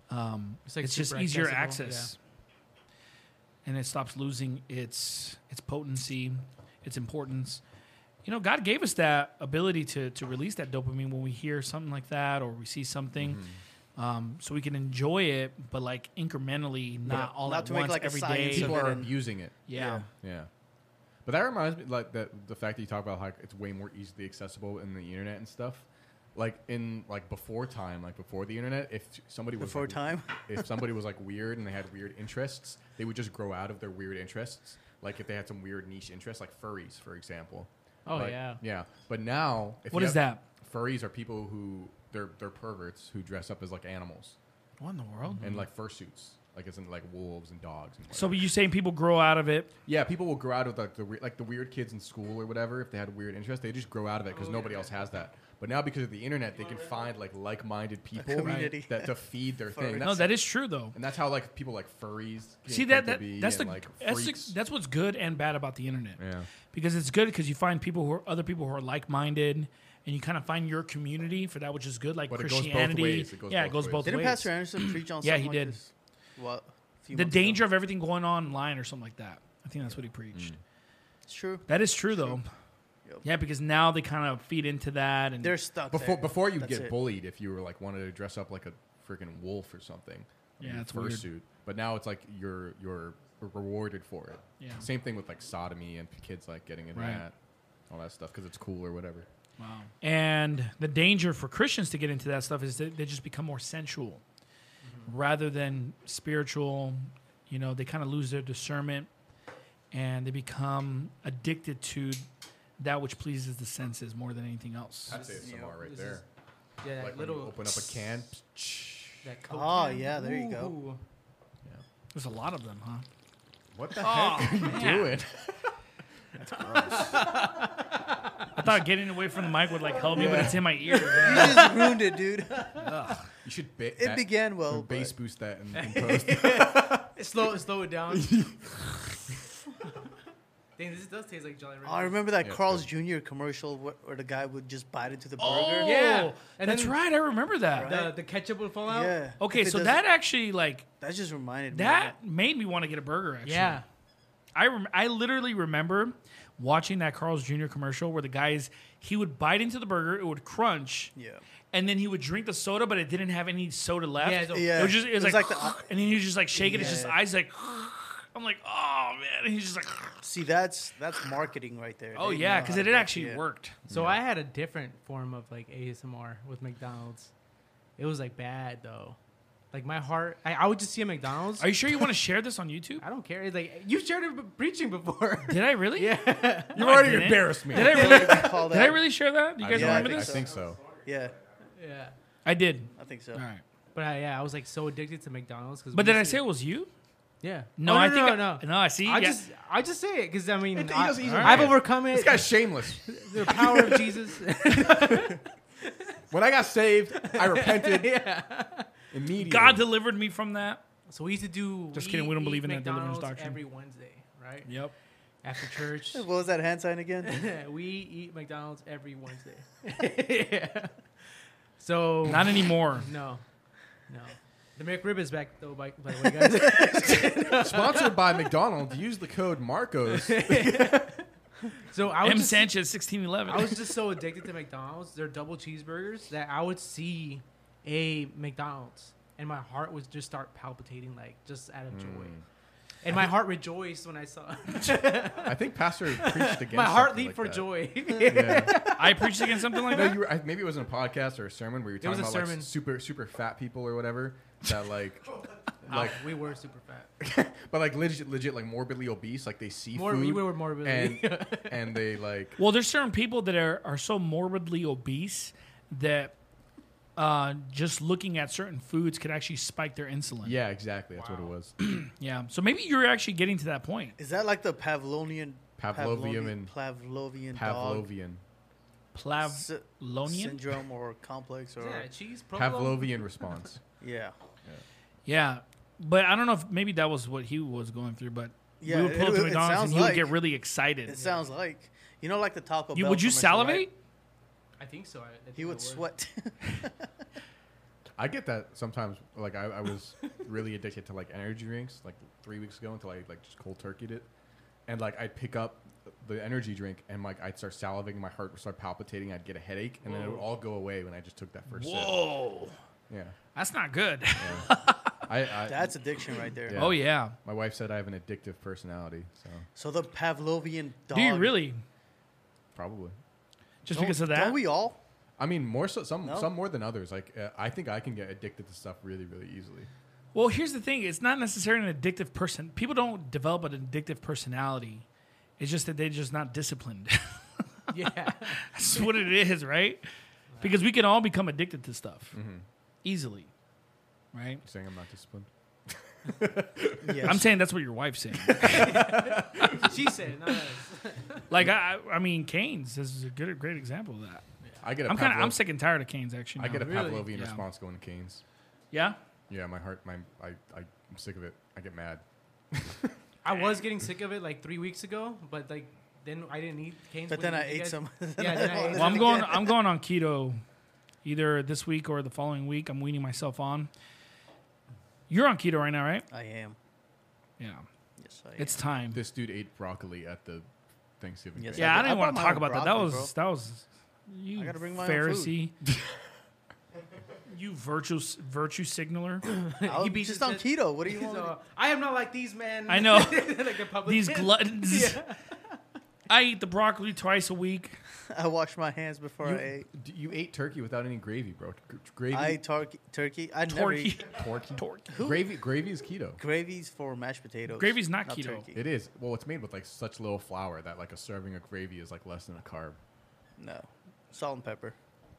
um, It's it's, like just super easier accessible, access, and it stops losing its its potency, its importance. You know, God gave us that ability to to release that dopamine when we hear something like that or we see something, Mm-hmm. um, so we can enjoy it, but like incrementally, not all not at to make, once like, a every science day. of People it are and- abusing it. Yeah. Yeah. But that reminds me, like that the fact that you talk about how it's way more easily accessible in the internet and stuff. Like in like before time, like before the internet, if somebody was Before like, time? if somebody was like weird and they had weird interests, they would just grow out of their weird interests. Like if they had some weird niche interests, like furries, for example. Oh, Like, yeah. yeah. But now, if What you is have- that? Furries are people who they're they're perverts who dress up as like animals What in the world? and like fursuits, like as in like wolves and dogs. And So whatever. you saying people grow out of it? Yeah, people will grow out of like the we- like the weird kids in school or whatever. If they had a weird interest, they just grow out of it because nobody else has that. But now because of the internet, they can find like like-minded people community. that to feed their thing. Furries. No, That's, that is true though. and that's how like people like furries. Can See come that, to that be that's the and, like that's, the freaks. that's what's good and bad about the internet. Yeah. Because it's good because you find people who are other people who are like minded, and you kind of find your community for that which is good, like But it goes both Christianity. ways. It goes yeah, both it goes ways. both Didn't ways. Pastor Anderson preach on Yeah, something he like did. this? What? a few The months ago? danger of everything going on online or something like that. I think that's what he preached. It's true. That is true though. Yep. Yeah, because now they kind of feed into that, and They're stuck Before there. before you That's get it. bullied if you were like wanted to dress up like a freaking wolf or something. Yeah, in it's weird. fursuit. But now it's like you're you're rewarded for it. Yeah. Same thing with like sodomy and kids like getting into Right. that, all that stuff because it's cool or whatever. wow. And the danger for Christians to get into that stuff is that they just become more sensual rather than spiritual. You know, they kind of lose their discernment and they become addicted to that which pleases the senses more than anything else. I'd say it's Yeah. some right This there. is- Yeah, that Like when little. you open up a can. That Coke Oh, can. yeah, there you go. Ooh. There's a lot of them, huh? What the Oh, heck are you man. doing? I thought getting away from the mic would like help me, but it's in my ear. You just ruined it, dude. You should ba- It that- began well, bass but boost that in, in post. Slow, slow it down. Dang, this does taste like Jolly Ranchers. Oh, I remember that Yeah, it's Carl's good. Junior commercial where, where the guy would just bite into the burger. Oh, Yeah. And that's then- right. I remember that. The, the ketchup would fall out. Yeah. Okay, If it so doesn't- that actually like that just reminded me. that made me want to get a burger. Actually, Yeah. I rem- I literally remember watching that Carl's Junior commercial where the guys he would bite into the burger, it would crunch, Of it. Yeah. and then he would drink the soda, but it didn't have any soda left. Yeah, it's- Yeah. It was just it was, It was like, like the- and then he was just like shaking. It's just Yeah. eyes like. I'm like, oh man, and he's just like, See, that's that's marketing right there. oh They yeah, know because how it to had get- actually yeah. worked. So I had a different form of like A S M R with McDonald's. It was like bad though. Like my heart, I, I would just see a McDonald's. Are you sure you want to share this on YouTube? I don't care. It's like you shared it b- preaching before. Did I really? Yeah. You No, I already didn't. embarrassed me. Did I really? Call Did I that- really share that? Do you guys Yeah, I remember think this? I think so. Yeah, Yeah. I did. I think so. All right. But I, yeah, I was like so addicted to McDonald's because. But did I say it was you? Yeah. No, Oh, I no, think no, I, no. no. I see. I yeah. just, I just say it because I mean, He I, doesn't- he's a I've man. overcome it. This guy's shameless. The power of Jesus. When I got saved, I repented yeah. immediately. God delivered me from that. So we used to do. Just kidding, we don't eat believe in that deliverance McDonald's doctrine. every Wednesday, right? Yep. After church. What was that hand sign again? we eat McDonald's every Wednesday. yeah. So Not anymore. no, no. The McRib is back though. By, by the way, guys. Sponsored by McDonald's. Use the code Marcos. So I was M just, Sanchez sixteen eleven. I was just so addicted to McDonald's, their double cheeseburgers, that I would see a McDonald's and my heart would just start palpitating, like just out of joy. Mm. And my heart rejoiced when I saw. I think Pastor preached against my heart something leaped like for that. joy. Yeah. I preached against something like No, that. you were, I, maybe it was in a podcast or a sermon where you were was talking a about like sermon. super super fat people or whatever that like like we were super fat. but like legit legit like morbidly obese like they see More, food we were morbidly. and and they like Well, there's certain people that are, are so morbidly obese that uh, just looking at certain foods could actually spike their insulin. yeah exactly that's what it was. Yeah. So maybe you're actually getting to that point. Is that like the Pavlovian Pavlovian and Pavlovian dog? Pavlovian. sy- Pavlonian. syndrome or complex or Yeah, cheese. provolone. Pavlovian response. yeah. Yeah, but I don't know if maybe that was what he was going through. But Yeah, we would it- pull up it- to it McDonald's and sounds he would like- get really excited. It sounds like you know, like the Taco You, Bell. would you commercial, right? salivate? I think so. I, I think He I would sweat. I get that sometimes. Like I, I was really addicted to like energy drinks like three weeks ago until I like just cold turkeyed it, and like I'd pick up the energy drink and like I'd start salivating, my heart would start palpitating, I'd get a headache, and then it would all go away when I just took that first Whoa, sip. Yeah, that's not good. yeah. I, I That's addiction right there. Yeah. Oh yeah. my wife said I have an addictive personality, so So the Pavlovian dog. Do you really? probably. Just Don't- because of that? Don't we all? I mean, more so some No? some more than others. Like uh, I think I can get addicted to stuff really really easily. Well, here's the thing: it's not necessarily an addictive person. People don't develop an addictive personality. It's just that they're just not disciplined. Yeah. That's what it is, right? Because we can all become addicted to stuff Mm-hmm. easily, right? You saying I'm not disciplined? Yes. I'm saying that's what your wife's saying. She said, not us. Like I, I mean, Canes is a good, great example of that. I get a I'm kind of, Pavlov- I'm sick and tired of Canes. Actually, I now. get a Really? Pavlovian Yeah. response going to Canes. Yeah. Yeah, my heart, my I, I I'm sick of it. I get mad. I was getting sick of it like three weeks ago, but like then I didn't eat Cane's. But when then I you ate guys- some. Yeah, then I ate Well, I'm some going. again. I'm going on keto, either this week or the following week. I'm weaning myself on. You're on keto right now, right? I am. Yeah. Yes, I am. It's time. This dude ate broccoli at the Thanksgiving. Yes, thing. Yeah, I I didn't brought want to my talk own about that. That broccoli, was that was you I gotta bring my own Pharisee. You virtue virtue signaler. I was beats just his on chest. keto. What do you want? me So, I am not like these men. I know. like the public. These gluttons. Yeah. I eat the broccoli twice a week. to- I washed my hands before You, I ate. d- you ate turkey without any gravy, bro. G- gravy, I ate turkey. Turkey. I never Turkey. eat turkey, Torque. gravy. Gravy is keto. gravies for mashed potatoes. Gravy's not keto. Turkey. It is. Well, it's made with like such little flour that like a serving of gravy is like less than a carb. No, salt and pepper.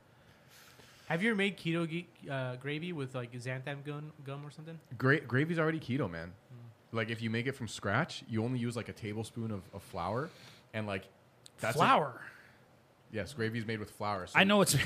Have you ever made keto ge- uh, gravy with like xanthan gum, gum or something? Gra- gravy's already keto, man. Like if you make it from scratch, you only use like a tablespoon of, of flour, and like that's it. Flour. Yes, gravy is made with flour. So I know it's,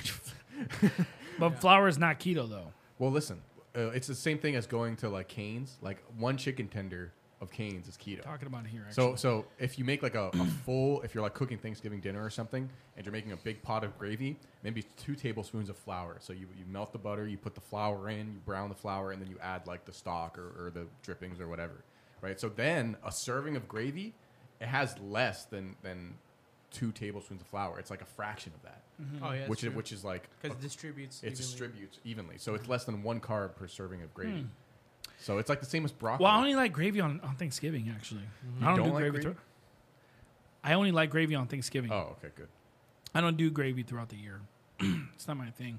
but flour is not keto though. Well, listen, uh, it's the same thing as going to like Cane's. Like one chicken tender of Cane's is keto. Talking about it here. Actually. So, so if you make like a, a full, if you're like cooking Thanksgiving dinner or something, and you're making a big pot of gravy, maybe two tablespoons of flour. So you, you melt the butter, you put the flour in, you brown the flour, and then you add like the stock or, or the drippings or whatever, right? So then a serving of gravy, it has less than than two tablespoons of flour. It's like a fraction of that, Oh yeah, which is which is like because it distributes. it evenly. distributes evenly. So it's less than one carb per serving of gravy. So it's like the same as broccoli. well, I only like gravy on, on Thanksgiving. Actually, I don't, don't do like gravy. gravy? thro- I only like gravy on Thanksgiving. Oh, okay, good. I don't do gravy throughout the year. It's not my thing.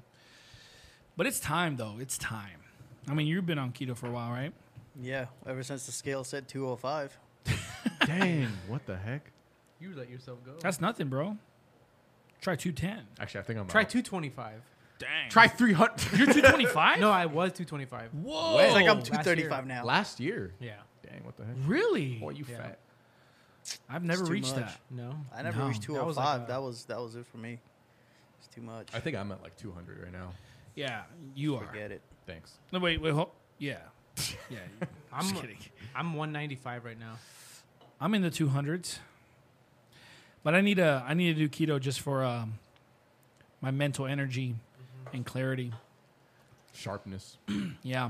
But it's time though. It's time. I mean, you've been on keto for a while, right? Yeah, ever since the scale said two oh five. Dang, what the heck? You let yourself go. That's nothing, bro. Try two ten. Actually, I think I'm Try out. two twenty five. Dang. Try three hundred. You're two twenty five. No, I was two twenty five. Whoa. It's like I'm last two thirty-five year. now. Last year. Yeah. Dang, what the heck? Really? Boy, you Yeah. fat. I've never It's too reached much. that. No. I never No. reached two That oh was five. like a- that was that was it for me. It's too much. I think I'm at like two hundred right now. Yeah, you are. Forget it. Thanks. No, wait, wait. Hold. Yeah. Yeah. I'm I'm just kidding. I'm one ninety five right now. I'm in the two hundreds. But I need a I need to do keto just for um, my mental energy and clarity. Sharpness. Yeah.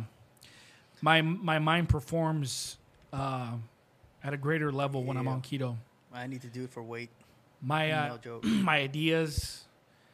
My my mind performs uh, at a greater level when I'm Yeah. on keto. I need to do it for weight. My uh, No joke. my ideas.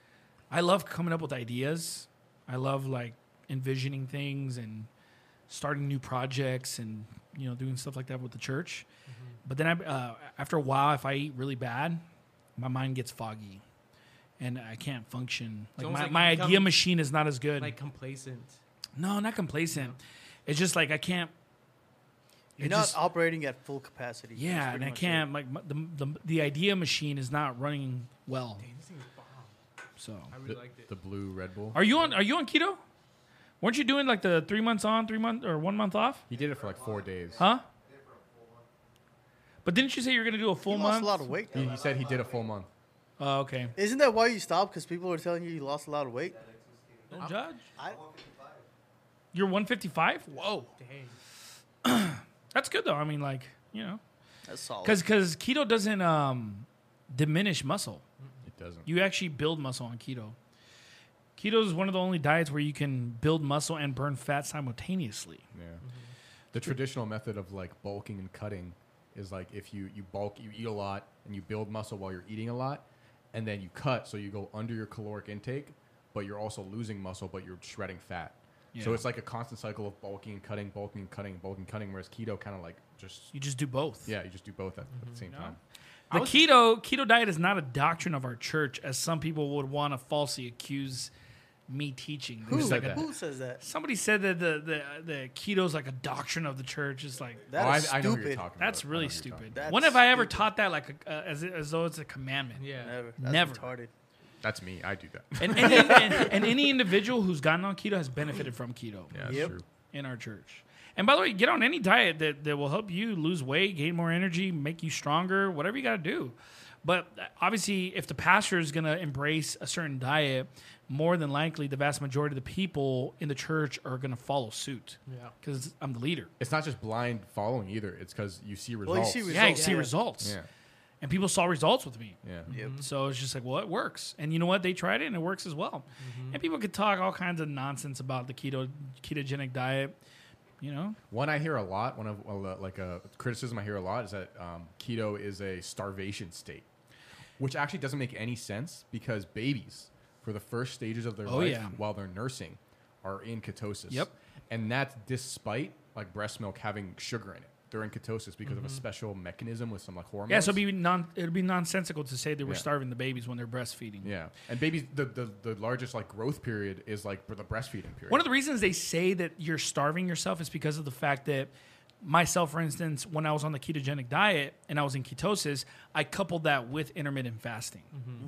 I love coming up with ideas. I love like envisioning things and starting new projects and you know doing stuff like that with the church. But then I, uh, after a while, if I eat really bad, my mind gets foggy, and I can't function. Like almost my, like my you become, idea machine is not as good. Like complacent. no, not complacent. It's just like I can't. You're it not just- operating at full capacity. That's yeah, pretty and I much it. can't. Like my- the, the the idea machine is not running well. Dang, this thing is bomb. So, I The, really liked it. the blue Red Bull. are you on? Are you on keto? Weren't you doing like the three months on, three months or one month off? He did it for like four days. Huh? But didn't you say you were going to do a full He lost month? a lot of weight. He, Though. he said he did a full month. Oh, okay. Isn't that why you stopped? Because people were telling you you lost a lot of weight. Don't judge. I, You're one fifty-five. Whoa, Dang. that's good though. I mean, like you know, that's solid. because because keto doesn't um diminish muscle. It doesn't. You actually build muscle on keto. Keto is one of the only diets where you can build muscle and burn fat simultaneously. Yeah. The traditional method of like bulking and cutting is like if you, you bulk, you eat a lot and you build muscle while you're eating a lot, and then you cut so you go under your caloric intake, but you're also losing muscle, but you're shredding fat. So Yeah. it's like a constant cycle of bulking and cutting, bulking and cutting, bulking and cutting, whereas keto kind of like just, You just do both. yeah, you just do both at, at the same time. The keto keto diet is not a doctrine of our church, as some people would want to falsely accuse me teaching. who, There's said like a- that? who says that? somebody said that the, the the keto is like a doctrine of the church. It's like That oh, is I, I know what you're stupid. talking that's about. I know really what you're talking stupid. That's When have I ever stupid. taught that like a, uh, as as though it's a commandment? Yeah. Never. That's Never. retarded. That's me. I do that. And any, and, and any individual who's gotten on keto has benefited from keto Yeah, that's Yep. true. in our church. And by the way, get on any diet that, that will help you lose weight, gain more energy, make you stronger, whatever you got to do. But obviously, if the pastor is going to embrace a certain diet, more than likely the vast majority of the people in the church are going to follow suit Yeah. because I'm the leader. It's not just blind following either. It's because you see Well, you results. see Yeah, you Results, see yeah. results. yeah. And people saw results with me. Yeah. Yep. So it's just like, well, it works. And you know what? They tried it and it works as well. And people could talk all kinds of nonsense about the keto ketogenic diet. You know? One I hear a lot, one of well, uh, like a criticism I hear a lot is that um, keto is a starvation state, which actually doesn't make any sense because babies, for the first stages of their Oh, life yeah. while they're nursing, are in ketosis. Yep. And that's despite like breast milk having sugar in it. They're in ketosis because of a special mechanism with some like hormones. Yeah, so it'd be non it'd be nonsensical to say they were Yeah. starving the babies when they're breastfeeding. yeah, and babies, the, the the largest like growth period is like the breastfeeding period. One of the reasons they say that you're starving yourself is because of the fact that myself, for instance, when I was on the ketogenic diet and I was in ketosis, I coupled that with intermittent fasting.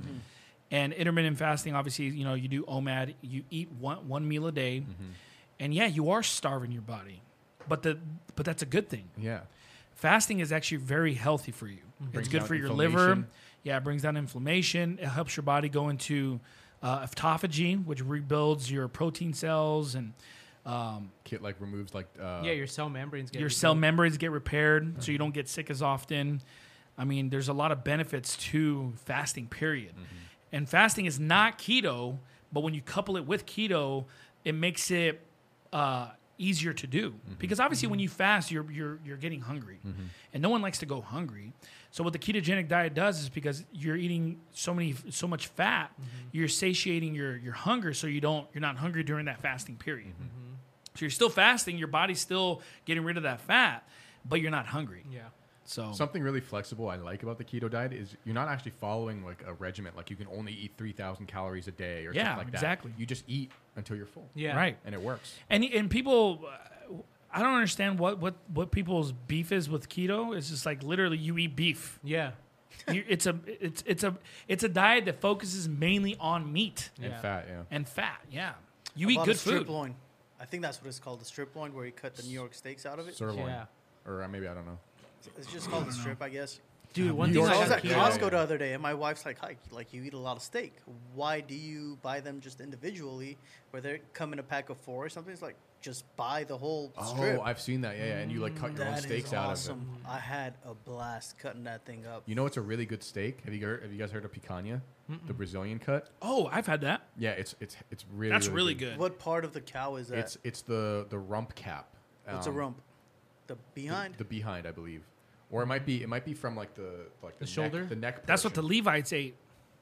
And intermittent fasting, obviously, you know, you do O M A D, you eat one one meal a day, and yeah, you are starving your body, but the but that's a good thing. yeah, Fasting is actually very healthy for you. It's Brings good down for your liver. inflammation. Yeah, it brings down inflammation. It helps your body go into uh, autophagy, which rebuilds your protein cells, and um, Kit like removes like uh, Yeah, your cell membranes get your cell rebuilt. membranes get repaired, so you don't get sick as often. I mean, there's a lot of benefits to fasting, period. And fasting is not keto, but when you couple it with keto, it makes it uh, easier to do. Because obviously, when you fast, you're you're you're getting hungry, and no one likes to go hungry. So what the ketogenic diet does is because you're eating so many so much fat, you're satiating your your hunger, so you don't you're not hungry during that fasting period. So you're still fasting, your body's still getting rid of that fat, but you're not hungry. Yeah. So Something really flexible I like about the keto diet is you're not actually following like a regimen. Like you can only eat three thousand calories a day or Yeah, something like that. exactly. You just eat until you're full. Yeah. right. And it works. And and people, uh, I don't understand what, what, what people's beef is with keto. It's just like literally you eat beef. Yeah. You, it's a it's it's a it's a diet that focuses mainly on meat And Yeah. fat, yeah. and fat. Yeah, you How eat about good a strip food. loin? I think that's what it's called, the strip loin, where you cut the New York steaks out of it. Sirloin. Yeah. Or uh, maybe, I don't know. It's just called a strip, I guess. Dude, one New thing York So I I was got at steak. keto. Yeah, Costco yeah. the other day, and my wife's like, "Hi, like you eat a lot of steak. Why do you buy them just individually, where they come in a pack of four or something?" It's like just buy the whole strip. Oh, I've seen that. Yeah, yeah. And you like cut your own That is steaks out of it. awesome. I had a blast cutting that thing up. You know what's a really good steak? Have you heard, have you guys heard of picanha? The Brazilian cut? Oh, I've had that. Yeah, it's it's it's really That's really good. What part of the cow is that? It's it's the the rump cap. What's a Um, rump? The The, behind? the behind, I believe. Or it might be it might be from like the like the, The shoulder? neck, the neck. That's what the portion. Levites ate.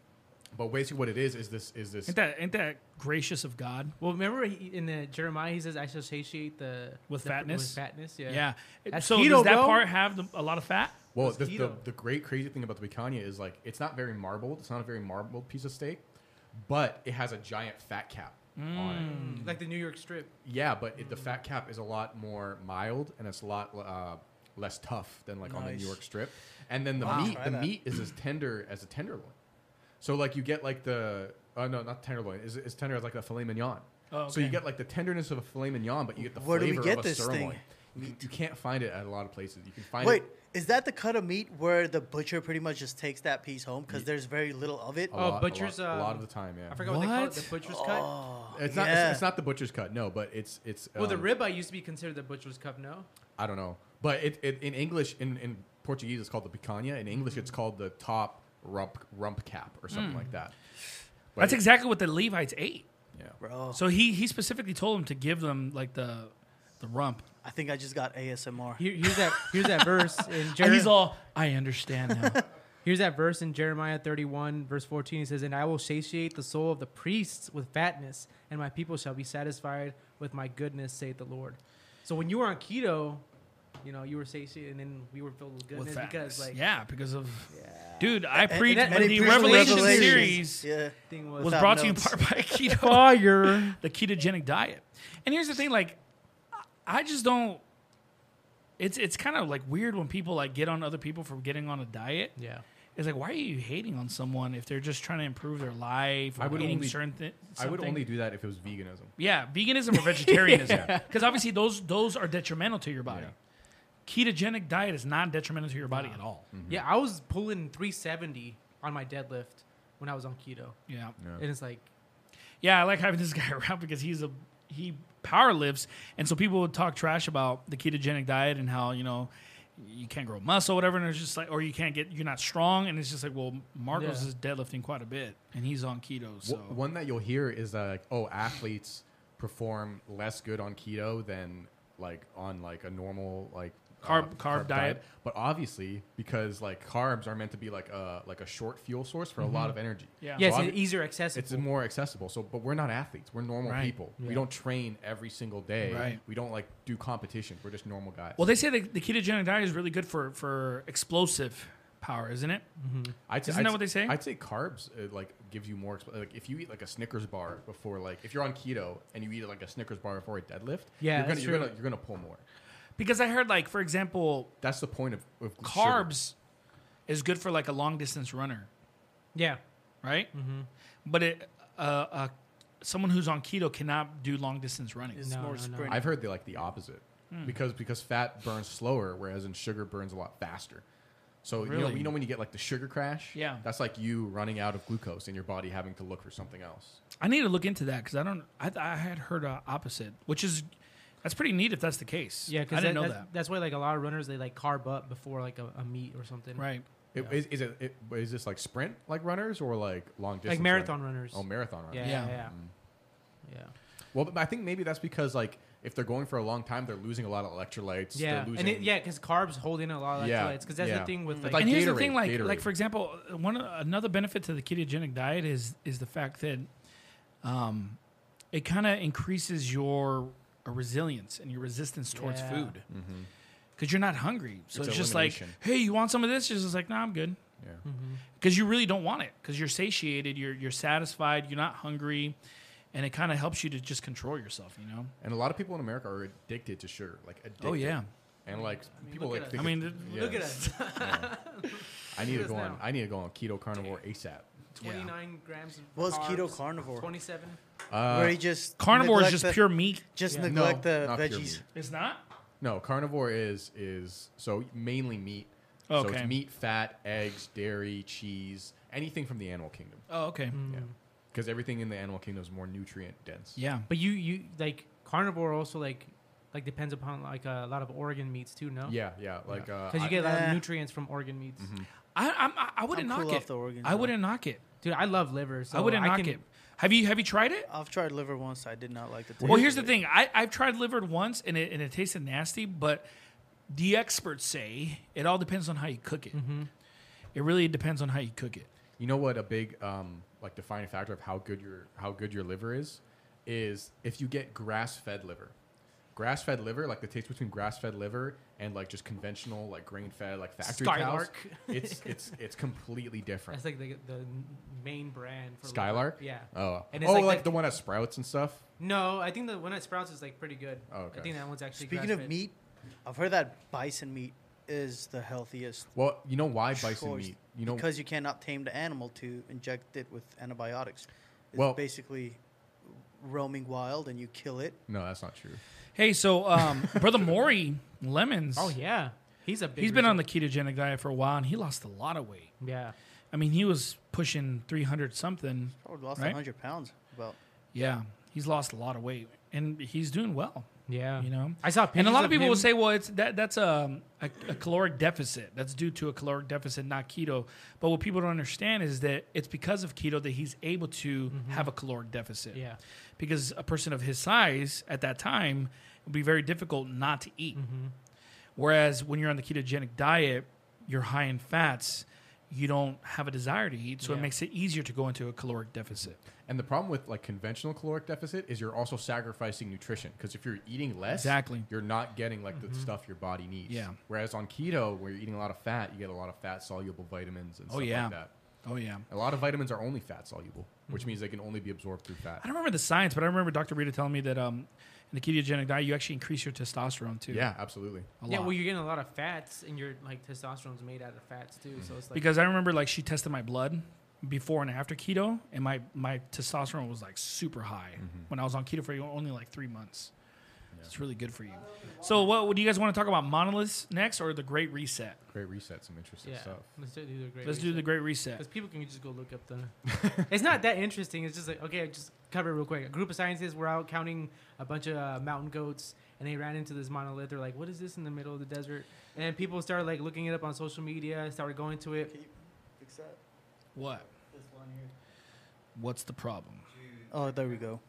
But basically, what it is is this is this. Ain't that ain't that gracious of God Well, remember he, in the Jeremiah he says, "I shall satiate the with the- fatness? With fatness, yeah. Yeah. That's so keto, does that bro. part have the, a lot of fat? Well, That's the, the, keto. the great crazy thing about the picanha is like it's not very marbled. It's not a very marbled piece of steak, but it has a giant fat cap on it. Like the New York Strip. Yeah, but it, the fat cap is a lot more mild and it's a lot uh, less tough than like on the New Nice. York Strip. And then the Wow. meat, Try the that. meat is as tender as a tenderloin. So like you get like the oh no, not tenderloin. Is as tender as like a filet mignon. Oh, So you okay. get like the tenderness of a filet mignon, but you get the Where do we flavor get of a this sirloin. thing? You, you can't find it at a lot of places. You can find Wait, it. Is that the cut of meat where the butcher pretty much just takes that piece home because there's very little of it? A Oh, lot, a butcher's, lot, a lot of um, the time, yeah. I forgot what, they call it. What? The butcher's cut. Oh, It's not. yeah. It's, it's not the butcher's cut. No, but it's it's. Well, the um, ribeye used to be considered the butcher's cut. No. I don't know, but it, it in English in, in Portuguese it's called the picanha. In English it's called the top rump rump cap or something like that. But That's it- exactly what the Levites ate. Yeah. Bro, So he he specifically told them to give them like the the rump. I think I just got A S M R. Here, here's that. Here's that verse in And Jeremiah. he's all, I understand now. Here's that verse in Jeremiah thirty-one, verse fourteen. It says, "And I will satiate the soul of the priests with fatness, and my people shall be satisfied with my goodness, saith the Lord." So when you were on keto, you know, you were satiated, and then we were filled with goodness With because, fatness. like, yeah, because of yeah, dude, I And- preached and when he the preached Revelation Revelations. series Yeah. thing was Without brought to you in notes. part by keto, fire. the ketogenic diet. And here's the thing, like, I just don't. It's it's kind of like weird when people like get on other people for getting on a diet. Yeah. It's like, why are you hating on someone if they're just trying to improve their life or I would eating only- certain things? I would only do that if it was veganism. Yeah, veganism or vegetarianism. Because obviously those those are detrimental to your body. Ketogenic diet is not detrimental to your body at all. Yeah, I was pulling three seventy on my deadlift when I was on keto, Yeah. Yeah. and it's like, Yeah, I like having this guy around because he's a he power lifts, and so people would talk trash about the ketogenic diet and how, you know, you can't grow muscle, whatever, and it's just like, or you can't get, you're not strong, and it's just like, well, Marcos Yeah. is deadlifting quite a bit, and he's on keto, so Wh- One that you'll hear is that like, oh, athletes perform less good on keto than like on like a normal like Carb- carb diet. But obviously, because like carbs are meant to be like a like a short fuel source for a lot of energy. Yeah. yeah, So it's obvi- easier accessible. It's more accessible. So, but we're not athletes. We're normal Right. people. Yeah. We don't train every single day. Right. We don't like do competition. We're just normal guys. well, they say that the ketogenic diet is really good for for explosive power, isn't it? I'd say, Isn't I'd that s- what they say? I'd say carbs uh, like gives you more. Exp- like if you eat like a Snickers bar before, like if you're on keto and you eat like a Snickers bar before a deadlift, Yeah, you're gonna that's you're true. gonna you're gonna pull more. Because I heard, like, for example, That's the point of, of sugar. carbs is good for like a long distance runner, yeah. right? But it uh, uh, someone who's on keto cannot do long distance running. It's No, more no, no. sprint. I've heard they like the opposite Hmm. because because fat burns slower, whereas in sugar burns a lot faster. So you know Really? you know when you get like the sugar crash, Yeah. that's like you running out of glucose and your body having to look for something else. I need to look into that because I don't. I, I had heard uh, opposite, which is that's pretty neat if that's the case. Yeah, I because didn't that, know that's, that. that's why like a lot of runners they like carb up before like a, a meet or something. Right. It, Yeah. is, is it, it is this like sprint like runners or like long distance? Like marathon running? runners. Oh, marathon runners. yeah, Yeah. yeah, yeah. yeah. Well, but I think maybe that's because like if they're going for a long time, they're losing a lot of electrolytes. Yeah, they're losing, and it, yeah, because carbs hold in a lot of Yeah, electrolytes. Because that's yeah. the thing with But like, like and here's the Gatorade, thing, like, Gatorade. like for example, one another benefit to the ketogenic diet is is the fact that um, it kind of increases your uh, resilience and your resistance towards Yeah. food Mhm. because you're not hungry. So It's it's, just like, elimination. hey, you want some of this? It's just like, no, I'm good. Yeah. Because you really don't want it because you're satiated, you're you're satisfied, you're not hungry, and it kind of helps you to just control yourself, you know. And a lot of people in America are addicted to sugar, like addicted. Oh yeah. And like mean, people look like at think us. I mean, it's- th- look yeah. at us, Yeah. I need to Look at go us on. now. I need to go on keto carnivore ASAP. twenty-nine grams of What's carbs, keto carnivore? twenty-seven. Uh, Where he just Carnivore is neglect just the- pure meat. Just Yeah. neglect No, the not pure veggies. meat. It's not. No, carnivore is is so mainly meat. So Okay. it's meat, fat, eggs, dairy, cheese, anything from the animal kingdom. Oh, okay. Yeah. Because everything in the animal kingdom is more nutrient dense. Yeah. But you you like carnivore also like like depends upon like a lot of organ meats too, no? Yeah, yeah. Like uh, Because you I- get a lot Nah. of nutrients from organ meats. Mhm. I I'm, I, I wouldn't I'm knock cool it. off the organs, I though. wouldn't knock it. Dude, I love liver. So I wouldn't knock can, it. Have you have you tried it? I've tried liver once. I did not like the taste. Well, here's of the it. thing. I, I've tried liver once, and it, and it tasted nasty, but the experts say it all depends on how you cook it. Mm-hmm. It really depends on how you cook it. You know what a big um, like defining factor of how good your how good your liver is is if you get grass fed liver. Grass fed liver, like the taste between grass fed liver and like just conventional like grain fed like factory cows, Skylark. it's it's it's completely different. That's like the, the main brand for liver. Skylark? Yeah. Oh, And it's oh, like like, that- the one that sprouts and stuff. No, I think the one at Sprouts is like pretty good. Oh, okay. I think that one's actually Speaking of grass-fed. meat, I've heard that bison meat is the healthiest. Well, you know why bison choice, meat? You know, because you cannot tame the animal to inject it with antibiotics. It's Well- basically roaming wild, and you kill it. no, that's not true. Hey, so um, Brother Maury Lemons, Oh yeah. He's a big He's been on the result. ketogenic diet for a while, and he lost a lot of weight. Yeah. I mean, he was pushing three hundred something. Probably lost Right? one hundred pounds. About. Yeah, he's lost a lot of weight, and he's doing well. Yeah. You know, I saw pictures and a lot of of people him. will say, "Well, it's that that's a, a a caloric deficit. That's due to a caloric deficit, not keto." But what people don't understand is that it's because of keto that he's able to have a caloric deficit. Yeah. Because a person of his size at that time it would be very difficult not to eat. Whereas when you're on the ketogenic diet, you're high in fats. You don't have a desire to eat, so it Yeah. makes it easier to go into a caloric deficit. And the problem with like conventional caloric deficit is you're also sacrificing nutrition because if you're eating less, Exactly. you're not getting like the stuff your body needs. Yeah. Whereas on keto, where you're eating a lot of fat, you get a lot of fat soluble vitamins and Oh, stuff yeah. like that. Oh yeah. A lot of vitamins are only fat soluble, which means they can only be absorbed through fat. I don't remember the science, but I remember Doctor Rita telling me that um, in the ketogenic diet, you actually increase your testosterone too. Yeah, absolutely. A Yeah, lot. well, you're getting a lot of fats, and your like testosterone's made out of fats too. So it's like Because I remember like she tested my blood before and after keto, and my, my testosterone was like super high when I was on keto for only like three months. It's really good for you. So, what, what do you guys want to talk about? Monoliths next, or the Great Reset? Great reset, some interesting yeah. stuff. Let's do the great. Let's do the Great Reset. Because people can just go look up the. It's not that interesting. It's just like okay, just cover it real quick. A group of scientists were out counting a bunch of uh, mountain goats, and they ran into this monolith. They're like, "What is this in the middle of the desert?" And then people started like looking it up on social media, started going to it. Can you fix that? What? This one here. What's the problem? Oh, there we go.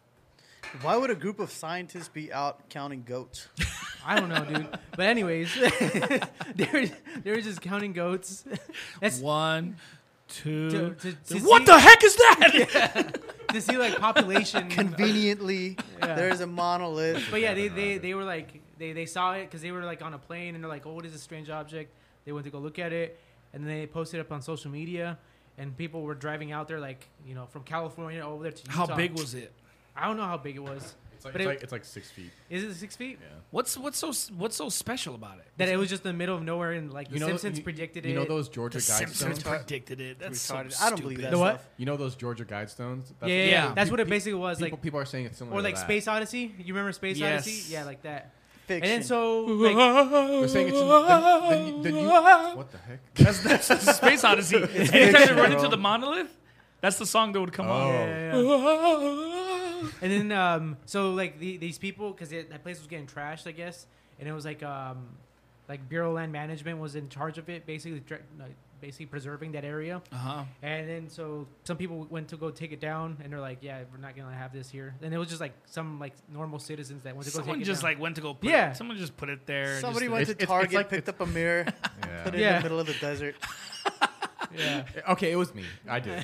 Why would a group of scientists be out counting goats? I don't know, dude. But anyways, they were they were just counting goats. That's One, two. to, to, to what see, the heck is that? to see like population. Conveniently, Yeah. there's a monolith. But yeah, they, they, they were like they, they saw it because they were like on a plane and they're like, oh, what is this strange object? They went to go look at it, and then they posted it up on social media, and people were driving out there like you know from California over there to Utah. How big was it? I don't know how big it was. It's like, But it's, it- like, it's like six feet. Is it six feet? Yeah. What's what's so what's so special about it? That it was just in the middle of nowhere, and like the You know, Simpsons you, predicted you it. know those Georgia The Guidestones? Simpsons predicted it. That's so Retarded. I don't believe stupid. that The what? stuff. You know those Georgia Guidestones? yeah, yeah, yeah, Yeah. that's what it Pe- basically was. People, Like people are saying it's similar or like to that. Space Odyssey. You remember Space Yes. Odyssey? Yeah, like that. Fiction. And then so like They're saying it's in the, the, the new. What the heck? That's, that's the Space Odyssey. Anytime they run into the monolith, that's the song that would come Oh. on. yeah, yeah, yeah. And then, um, so like the, these people, because that place was getting trashed, I guess, and it was like, um, like Bureau of Land Management was in charge of it, basically, dr- like, basically preserving that area. Uh huh. And then so some people went to go take it down, and they're like, "Yeah, we're not gonna have this here." And it was just like some like normal citizens that went to go Someone take just it down. like went to go. Put Yeah. It, someone just put it there. and Somebody just, went It's- to it's- it's Target, like- picked up a mirror, put Yeah. it Yeah. in the middle of the desert. yeah, Okay, it was me. I did.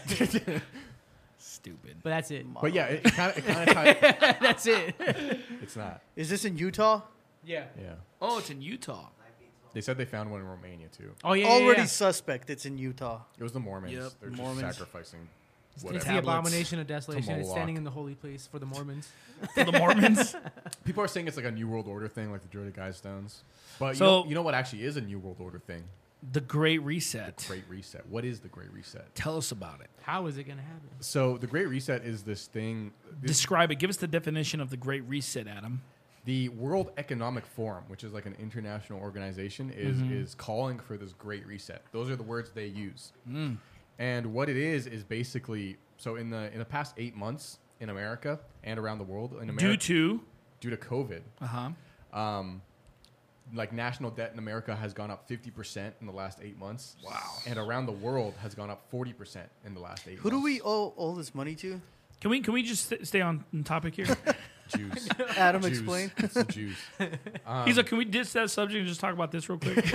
Stupid. but that's it. but yeah, it kind of it kind of That's it. it's not. Is this in Utah? Yeah. Yeah. Oh, it's in Utah. They said they found one in Romania too. Oh yeah. Already yeah, yeah. suspect it's in Utah. It was the Mormons. Yep, They're just Mormons. sacrificing It's whatever. the Tablets. abomination of desolation. It's Moloch. standing in the holy place for the Mormons. For the Mormons. People are saying it's like a New World Order thing, like the Georgia Guidestones. But you, So- know, you know what actually is a New World Order thing? The Great Reset. The Great Reset. What is the Great Reset? Tell us about it. How is it gonna happen? So the Great Reset is this thing. This, Describe it. Give us the definition of the Great Reset, Adam. the World Economic Forum, which is like an international organization, is Mm-hmm. is calling for this Great Reset. Those are the words they use. Mm. And what it is is basically so in the in the past eight months in America and around the world in America Due to. due to COVID, Uh huh. um, like national debt in America has gone up fifty percent in the last eight months. Wow. And around the world has gone up forty percent in the last eight Who do months. we owe all this money to? Can we can we just st- stay on topic here? Jews. Adam, Jews. explain. It's the Jews. Um, He's like, can we ditch that subject and just talk about this real quick?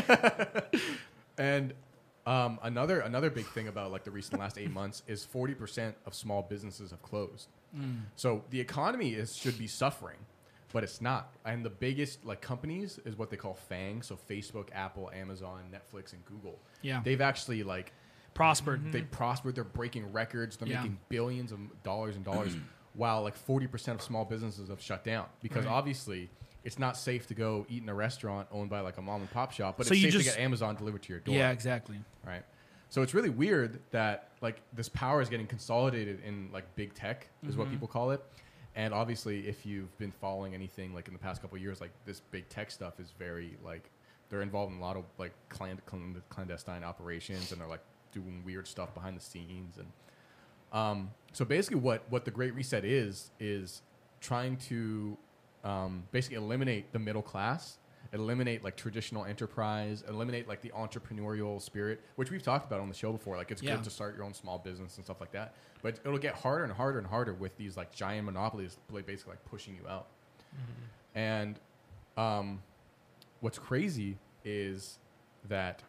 And um, another another big thing about like the recent last eight months is forty percent of small businesses have closed. So the economy is should be suffering, but it's not. And the biggest like companies is what they call FANG, so Facebook, Apple, Amazon, Netflix, and Google. Yeah. They've actually like Prospered. they prospered. They're breaking records. They're Yeah. making billions of dollars and dollars, while like forty percent of small businesses have shut down because Right. obviously it's not safe to go eat in a restaurant owned by like a mom and pop shop, but So it's you safe just- to get Amazon delivered to your door. Yeah, exactly. Right. So it's really weird that like this power is getting consolidated in like big tech is what people call it. And obviously if you've been following anything like in the past couple of years, like this big tech stuff is very like they're involved in a lot of like cland- cland- clandestine operations, and they're like doing weird stuff behind the scenes. And um, so basically, what what the Great Reset is is trying to um, basically eliminate the middle class, eliminate like traditional enterprise, eliminate like the entrepreneurial spirit, which we've talked about on the show before. Like it's Yeah. good to start your own small business and stuff like that, but it'll get harder and harder and harder with these like giant monopolies, like, basically like pushing you out. Mm-hmm. And um, what's crazy is that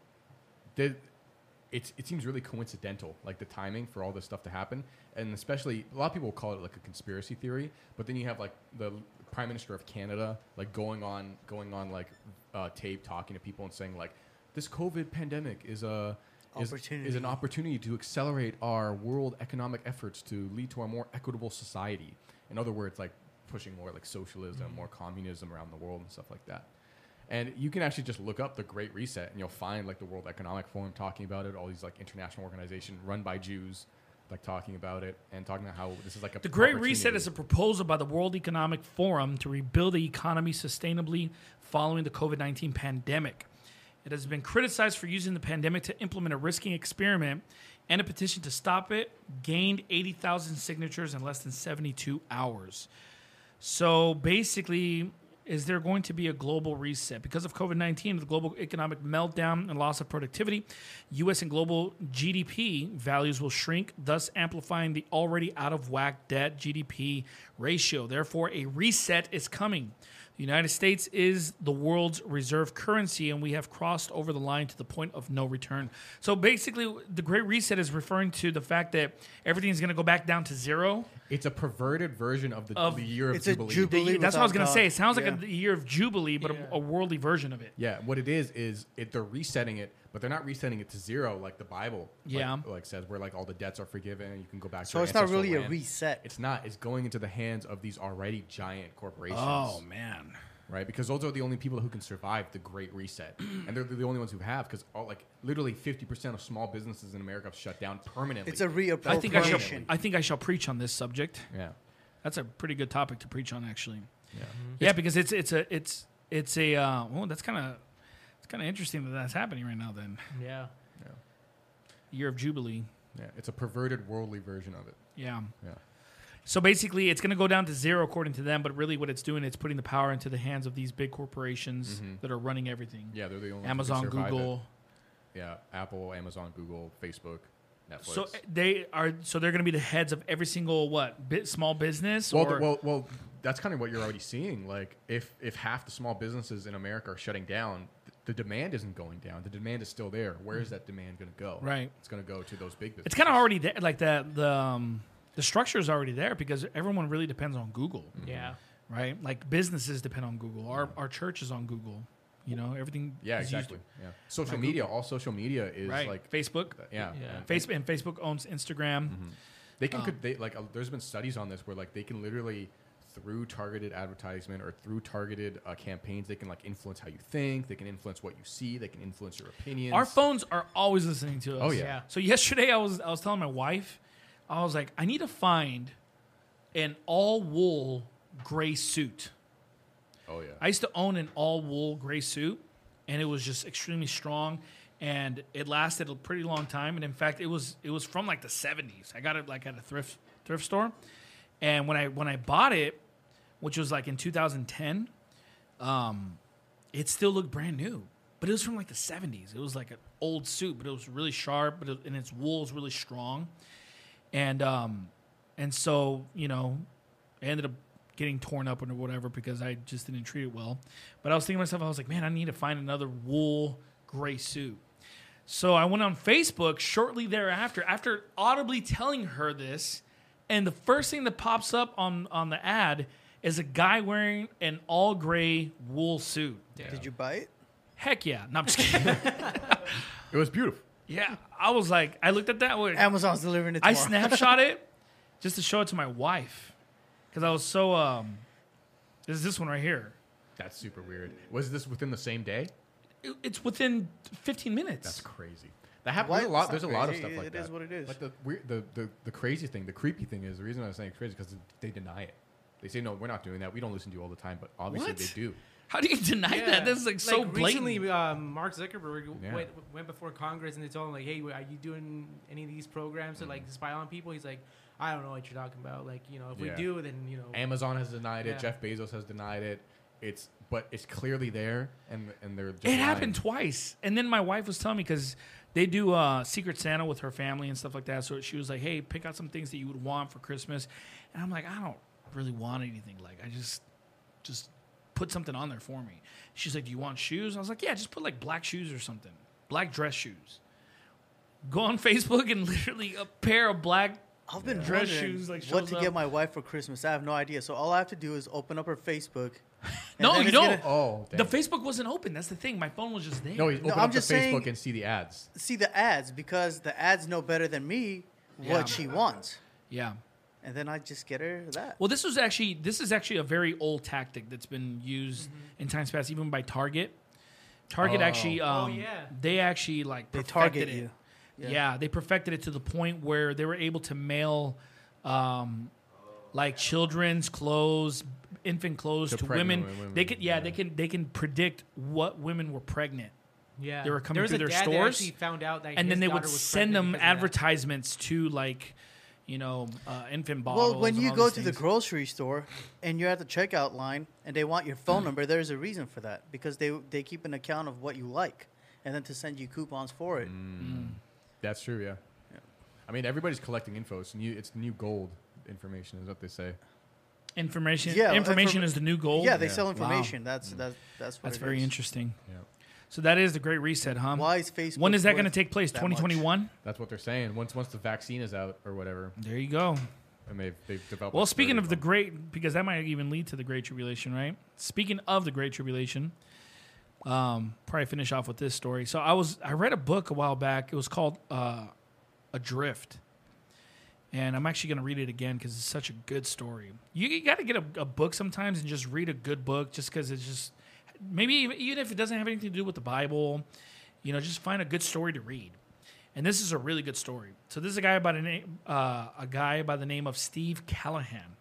the, it's, it seems really coincidental, like the timing for all this stuff to happen. And especially, a lot of people will call it like a conspiracy theory, but then you have like the Prime Minister of Canada, like going on, going on like uh, tape, talking to people and saying like, this COVID pandemic is a is, Opportunity. is an opportunity to accelerate our world economic efforts to lead to a more equitable society. In other words, like pushing more like socialism, more communism around the world and stuff like that. And you can actually just look up the Great Reset, and you'll find like the World Economic Forum talking about it, all these like international organizations run by Jews, like talking about it and talking about how this is like a The Great opportunity. Reset is a proposal by the World Economic Forum to rebuild the economy sustainably following the COVID nineteen pandemic. It has been criticized for using the pandemic to implement a risky experiment, and a petition to stop it gained eighty thousand signatures in less than seventy-two hours. So basically, is there going to be a global reset? Because of COVID nineteen, the global economic meltdown and loss of productivity, U S and global G D P values will shrink, thus amplifying the already out-of-whack debt G D P ratio. Therefore, a reset is coming. The United States is the world's reserve currency, and we have crossed over the line to the point of no return. So basically, the Great Reset is referring to the fact that everything's going to go back down to zero. It's a perverted version of the, Of- the year of It's a Jubilee. Jubilee. The- that's what I was going to without say. God. It sounds like Yeah. a, a year of Jubilee, but Yeah. a, a worldly version of it. Yeah, what it is is it, they're resetting it, but they're not resetting it to zero like the Bible like- Yeah. like, says, where like all the debts are forgiven and you can go back to So your it's not ancestral really a land. reset. It's not. It's going into the hands of these already giant corporations. Oh, man. Right, because those are the only people who can survive the Great Reset, and they're the only ones who have. Because like literally fifty percent of small businesses in America have shut down permanently. It's a I think I shall. reappropriation. I think I shall preach on this subject. yeah, That's a pretty good topic to preach on, actually. yeah. Yeah, because it's it's a it's it's a uh, well, that's kind of it's kind of interesting that that's happening right now. Then Yeah. year of Jubilee. Yeah, it's a perverted worldly version of it. Yeah. Yeah. So basically, it's going to go down to zero according to them. But really, what it's doing, it's putting the power into the hands of these big corporations Mhm. that are running everything. Yeah, they're the only Amazon, ones who can survive Google. it. Yeah, Apple, Amazon, Google, Facebook, Netflix. So they are. So they're going to be the heads of every single what bit small business. well, or, the, well, well, that's kind of what you're already seeing. Like, if if half the small businesses in America are shutting down, th- the demand isn't going down. The demand is still there. Where is that demand going to go? Right. It's going to go to those big businesses. it's kind of already there. Like the the um, the structure is already there because everyone really depends on Google. Yeah. Right? Like businesses depend on Google. Our our church is on Google. You know, everything. Yeah, is exactly. Yeah. Social by media, all social media is Used, right. like Facebook. yeah, Yeah. and- Facebook and Facebook owns Instagram. Mhm. They can Um, could they like uh, there's been studies on this where like they can literally through targeted advertisement or through targeted uh, campaigns they can like influence how you think, they can influence what you see, they can influence your opinions. Our phones are always listening to us. Oh, yeah. Yeah. So yesterday I was I was telling my wife, I was like, I need to find an all wool gray suit. Oh yeah. I used to own an all wool gray suit, and it was just extremely strong, and it lasted a pretty long time. And in fact, it was it was from like the seventies. I got it like at a thrift thrift store, and when I when I bought it, which was like in two thousand ten, um, it still looked brand new. But it was from like the seventies. It was like an old suit, but it was really sharp, but it, and its wool was really strong, and um, and so you know, I ended up getting torn up or whatever because I just didn't treat it well. But I was thinking to myself, I was like, man, I need to find another wool gray suit. So I went on Facebook shortly thereafter, after audibly telling her this, and the first thing that pops up on, on the ad is a guy wearing an all gray wool suit. Did you buy it? Heck yeah. No, I'm just kidding. It was beautiful. Yeah. I was like, I looked at that. Wait, Amazon's delivering it I tomorrow. snapshot it just to show it to my wife because I was so, um, this is this one right here. That's super weird. Was this within the same day? It- It's within fifteen minutes. That's crazy. That happens. Why? There's a lot. It's There's a not lot of crazy. stuff like It that. is what it is. Like the weird, the, the the crazy thing, the creepy thing is the reason I was saying it's crazy because they deny it. They say no, we're not doing that. We don't listen to you all the time, but obviously What? they do. How do you deny Yeah. that? This is like, so blatant. Recently, um, Mark Zuckerberg Yeah. went, went before Congress and they told him like, "Hey, are you doing any of these programs to like spy on people?" He's like, "I don't know what you're talking about. Like, you know, if Yeah. we do, then you know." Amazon has denied it. Yeah. Jeff Bezos has denied it. It's but it's clearly there, and and they're. Just It happened lying. twice, and then my wife was telling me because they do uh, Secret Santa with her family and stuff like that. So she was like, "Hey, pick out some things that you would want for Christmas," and I'm like, "I don't really want anything. Like, I just, just put something on there for me." She's like, "Do you want shoes?" I was like, "Yeah, just put like black shoes or something, black dress shoes." Go on Facebook and literally a pair of black. I've been Dress wondering shoes, like, what shows to up. get my wife for Christmas. I have no idea. So all I have to do is open up her Facebook. and No, then you it's don't. gonna- Oh, The damn. Facebook wasn't open. That's the thing. My phone was just there. No, he's open No, up I'm to just Facebook saying- and see the ads. See the ads because the ads know better than me Yeah. what she wants, Yeah. and then I just get her that. Well, this was actually this is actually a very old tactic that's been used in times past, even by Target. Target Oh. actually, um, Oh, yeah. they actually like They perfected target it. you. Yeah. Yeah. they perfected it to the point where they were able to mail, um, like children's clothes, infant clothes To to, pregnant women. women, They could, yeah, yeah. they can they can predict what women were pregnant. Yeah, They were coming there was through a their dad that stores, actually found out that and his then they daughter would was send pregnant them because of that. advertisements to like, you know, uh, infant bottles. Well, when and you all go these to the things. grocery store and you're at the checkout line and they want your phone number, there's a reason for that because they they keep an account of what you like, and then to send you coupons for it. Mm. That's true. Yeah. Yeah. I mean, everybody's collecting info. It's new. It's the new gold. Information is what they say. information, Yeah, information inform- is the new gold. Yeah, they Yeah. sell Wow. information. That's that's that's what That's it very is. interesting. Yeah. So that is the Great Reset, huh? Why is Facebook? When is that going to worth take place? that twenty twenty-one? That's what they're saying. Once once the vaccine is out or whatever, There you go. and they've they've developed. Well, a speaking study of the on- great, because that might even lead to the Great Tribulation, right? Speaking of the Great Tribulation, um, probably finish off with this story. So I was I read a book a while back. It was called uh, Adrift, and I'm actually going to read it again because it's such a good story. You, you got to get a, a book sometimes and just read a good book, just because it's just maybe even, even if it doesn't have anything to do with the Bible, you know, just find a good story to read. And this is a really good story. So this is a guy by the name uh, a guy by the name of Steve Callahan,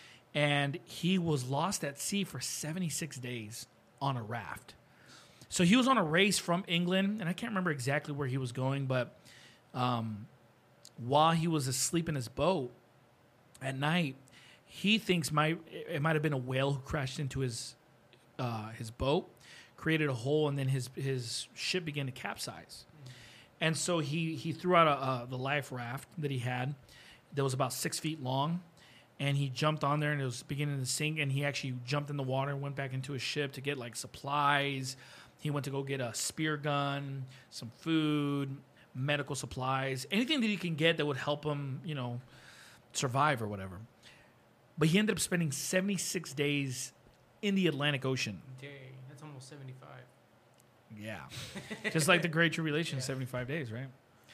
and he was lost at sea for seventy-six days on a raft. So he was on a race from England, and I can't remember exactly where he was going, but um, while he was asleep in his boat at night, he thinks might it might have been a whale who crashed into his uh, his boat, created a hole, and then his his ship began to capsize. And so he he threw out a, uh, the life raft that he had that was about six feet long, and he jumped on there and it was beginning to sink. And he actually jumped in the water and went back into his ship to get like supplies. He went to go get a spear gun, some food, medical supplies, anything that he can get that would help him, you know, survive or whatever. But he ended up spending seventy-six days in the Atlantic Ocean. Dang, that's almost seventy-five. Yeah. Just like the Great Tribulation, seventy-five days, right?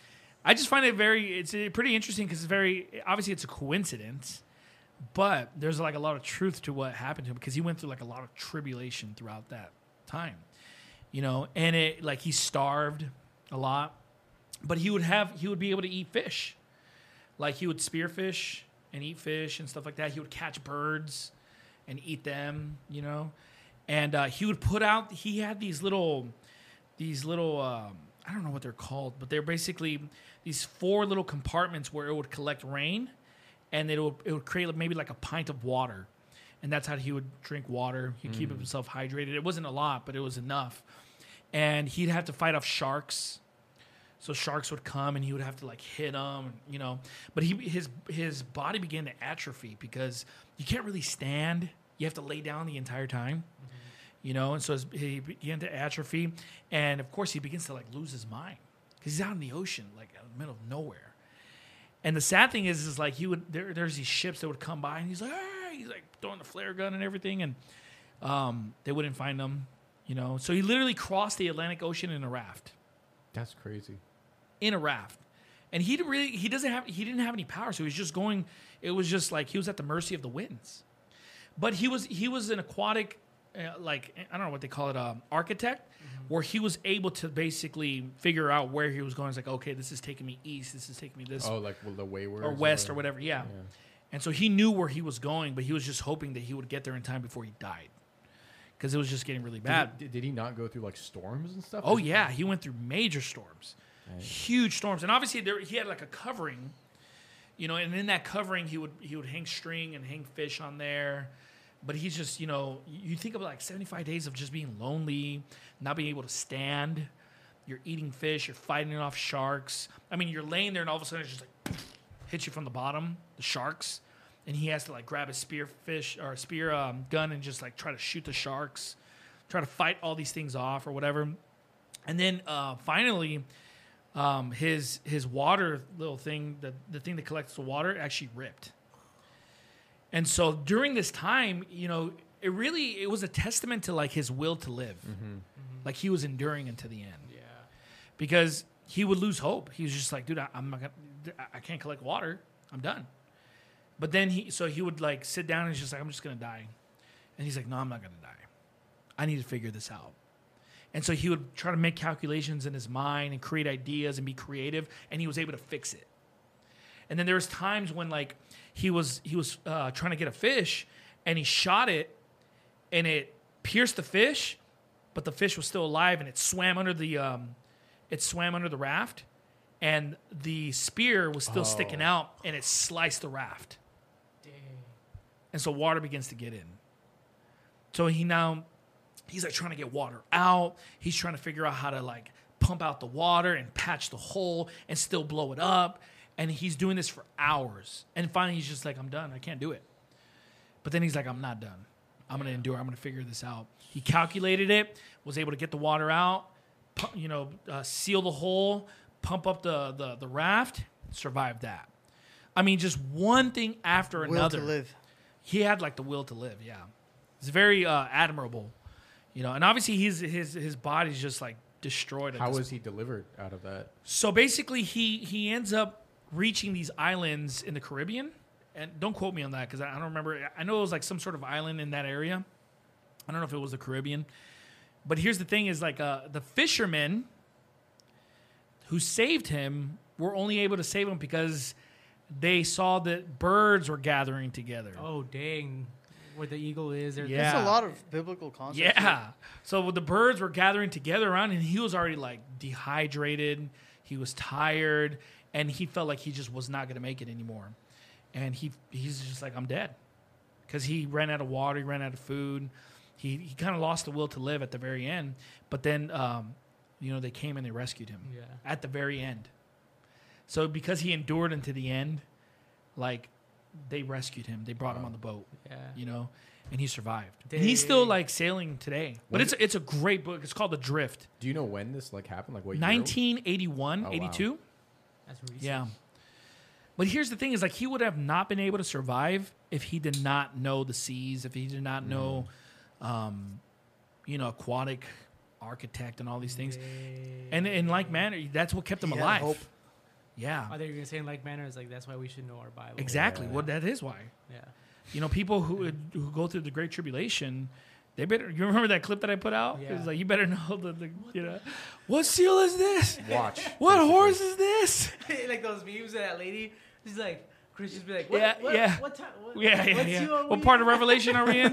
I just find it very, it's uh, pretty interesting because it's very, obviously it's a coincidence, but there's like a lot of truth to what happened to him because he went through like a lot of tribulation throughout that time, you know, and it, like he starved a lot, but he would have, he would be able to eat fish. Like he would spearfish and eat fish and stuff like that. He would catch birds and eat them, you know, and uh, he would put out, he had these little, these little, um, I don't know what they're called, but they're basically these four little compartments where it would collect rain, and it would it would create maybe like a pint of water, and that's how he would drink water. He'd keep himself hydrated. It wasn't a lot, but it was enough, and he'd have to fight off sharks. So sharks would come, and he would have to like hit them, you know. But he his his body began to atrophy because you can't really stand. You have to lay down the entire time. You know, and so his, he began to atrophy, and of course he begins to like lose his mind because he's out in the ocean, like in the middle of nowhere. And the sad thing is, is like he would there, there's these ships that would come by, and he's like, ah! He's like throwing the flare gun and everything, and um, they wouldn't find him. You know, so he literally crossed the Atlantic Ocean in a raft, That's crazy. in a raft, and he didn't really he doesn't have he didn't have any power, so he was just going. It was just like he was at the mercy of the winds, but he was he was an aquatic. Uh, like I don't know what they call it, um, architect, mm-hmm. where he was able to basically figure out where he was going. It's like, okay, this is taking me east, this is taking me this Oh, like well, the wayward or west or whatever. Yeah. Yeah. And so he knew where he was going, but he was just hoping that he would get there in time before he died, because it was just getting really Did bad. he, did he not go through like storms and stuff? Oh yeah, he went through major storms, Right. huge storms, and obviously there, he had like a covering, you know, and in that covering he would he would hang string and hang fish on there, but he's just, you know, you think of like seventy-five days of just being lonely, not being able to stand. You're eating fish, you're fighting off sharks. I mean, you're laying there and all of a sudden it's just like hits you from the bottom, the sharks, and he has to like grab a spear fish or a spear um, gun and just like try to shoot the sharks, try to fight all these things off or whatever. And then uh, finally, um, his his water little thing, the the thing that collects the water, actually ripped. And so during this time, you know, it really it was a testament to like his will to live, like he was enduring until the end. Yeah. Because he would lose hope. He was just like, dude, I, I'm not gonna, I can't collect water. I'm done. But then he, so he would like sit down and he's just like, I'm just gonna die. And he's like, no, I'm not gonna die. I need to figure this out. And so he would try to make calculations in his mind and create ideas and be creative, and he was able to fix it. And then there was times when like he was he was uh, trying to get a fish, and he shot it, and it pierced the fish, but the fish was still alive, and it swam under the um, it swam under the raft, and the spear was still Oh. sticking out, and it sliced the raft, Dang. and so water begins to get in. So he now he's like trying to get water out. He's trying to figure out how to like pump out the water and patch the hole and still blow it up. And he's doing this for hours. And finally he's just like, I'm done. I can't do it. But then he's like, I'm not done. I'm going to endure. I'm going to figure this out. He calculated it, was able to get the water out, pu- you know, uh, seal the hole, pump up the, the, the raft, survive that. I mean, just one thing after Will another. to live. He had like the will to live. Yeah. It's very uh, admirable, you know, and obviously he's, his, his body's just like destroyed. at How this was he delivered out of that? So basically, he he ends up reaching these islands in the Caribbean, and don't quote me on that because I, I don't remember. I know it was like some sort of island in that area. I don't know if it was the Caribbean, but here's the thing: is like uh, the fishermen who saved him were only able to save him because they saw that birds were gathering together. Oh dang. Where the eagle is. There. Yeah. There's a lot of biblical concepts. here. Yeah. So the birds were gathering together around, and he was already like dehydrated. He was tired, and he felt like he just was not going to make it anymore. And he he's just like, I'm dead, because he ran out of water, he ran out of food. He he kind of lost the will to live at the very end. But then, um, you know, they came and they rescued him Yeah. at the very end. So because he endured into the end, like they rescued him. They brought him on the boat. Yeah. You know, and he survived. And he's still Dang. like sailing today. But When it's it's a great book. It's called The Drift. Do you know when this like happened? Like what year? nineteen eighty-one, Oh, wow. eighty-two. That's recent. Yeah. But here's the thing is like he would have not been able to survive if he did not know the seas, if he did not know um, you know, aquatic architect and all these things. Dang. And in like manner, that's what kept him He had alive. hope. Yeah. I thought you were gonna say in like manner is like that's why we should know our Bible. Exactly. Yeah. Well, that is why. Yeah. You know, people who who go through the Great Tribulation, they better. You remember that clip that I put out? It was Yeah. like, you better know the, the you know, what seal is this? Watch. What basically. horse is this? Like those memes of that lady. She's like Christians be like, what, Yeah, what, yeah. What time? What, Yeah, yeah, what yeah. seal are What we part in? of Revelation are we in?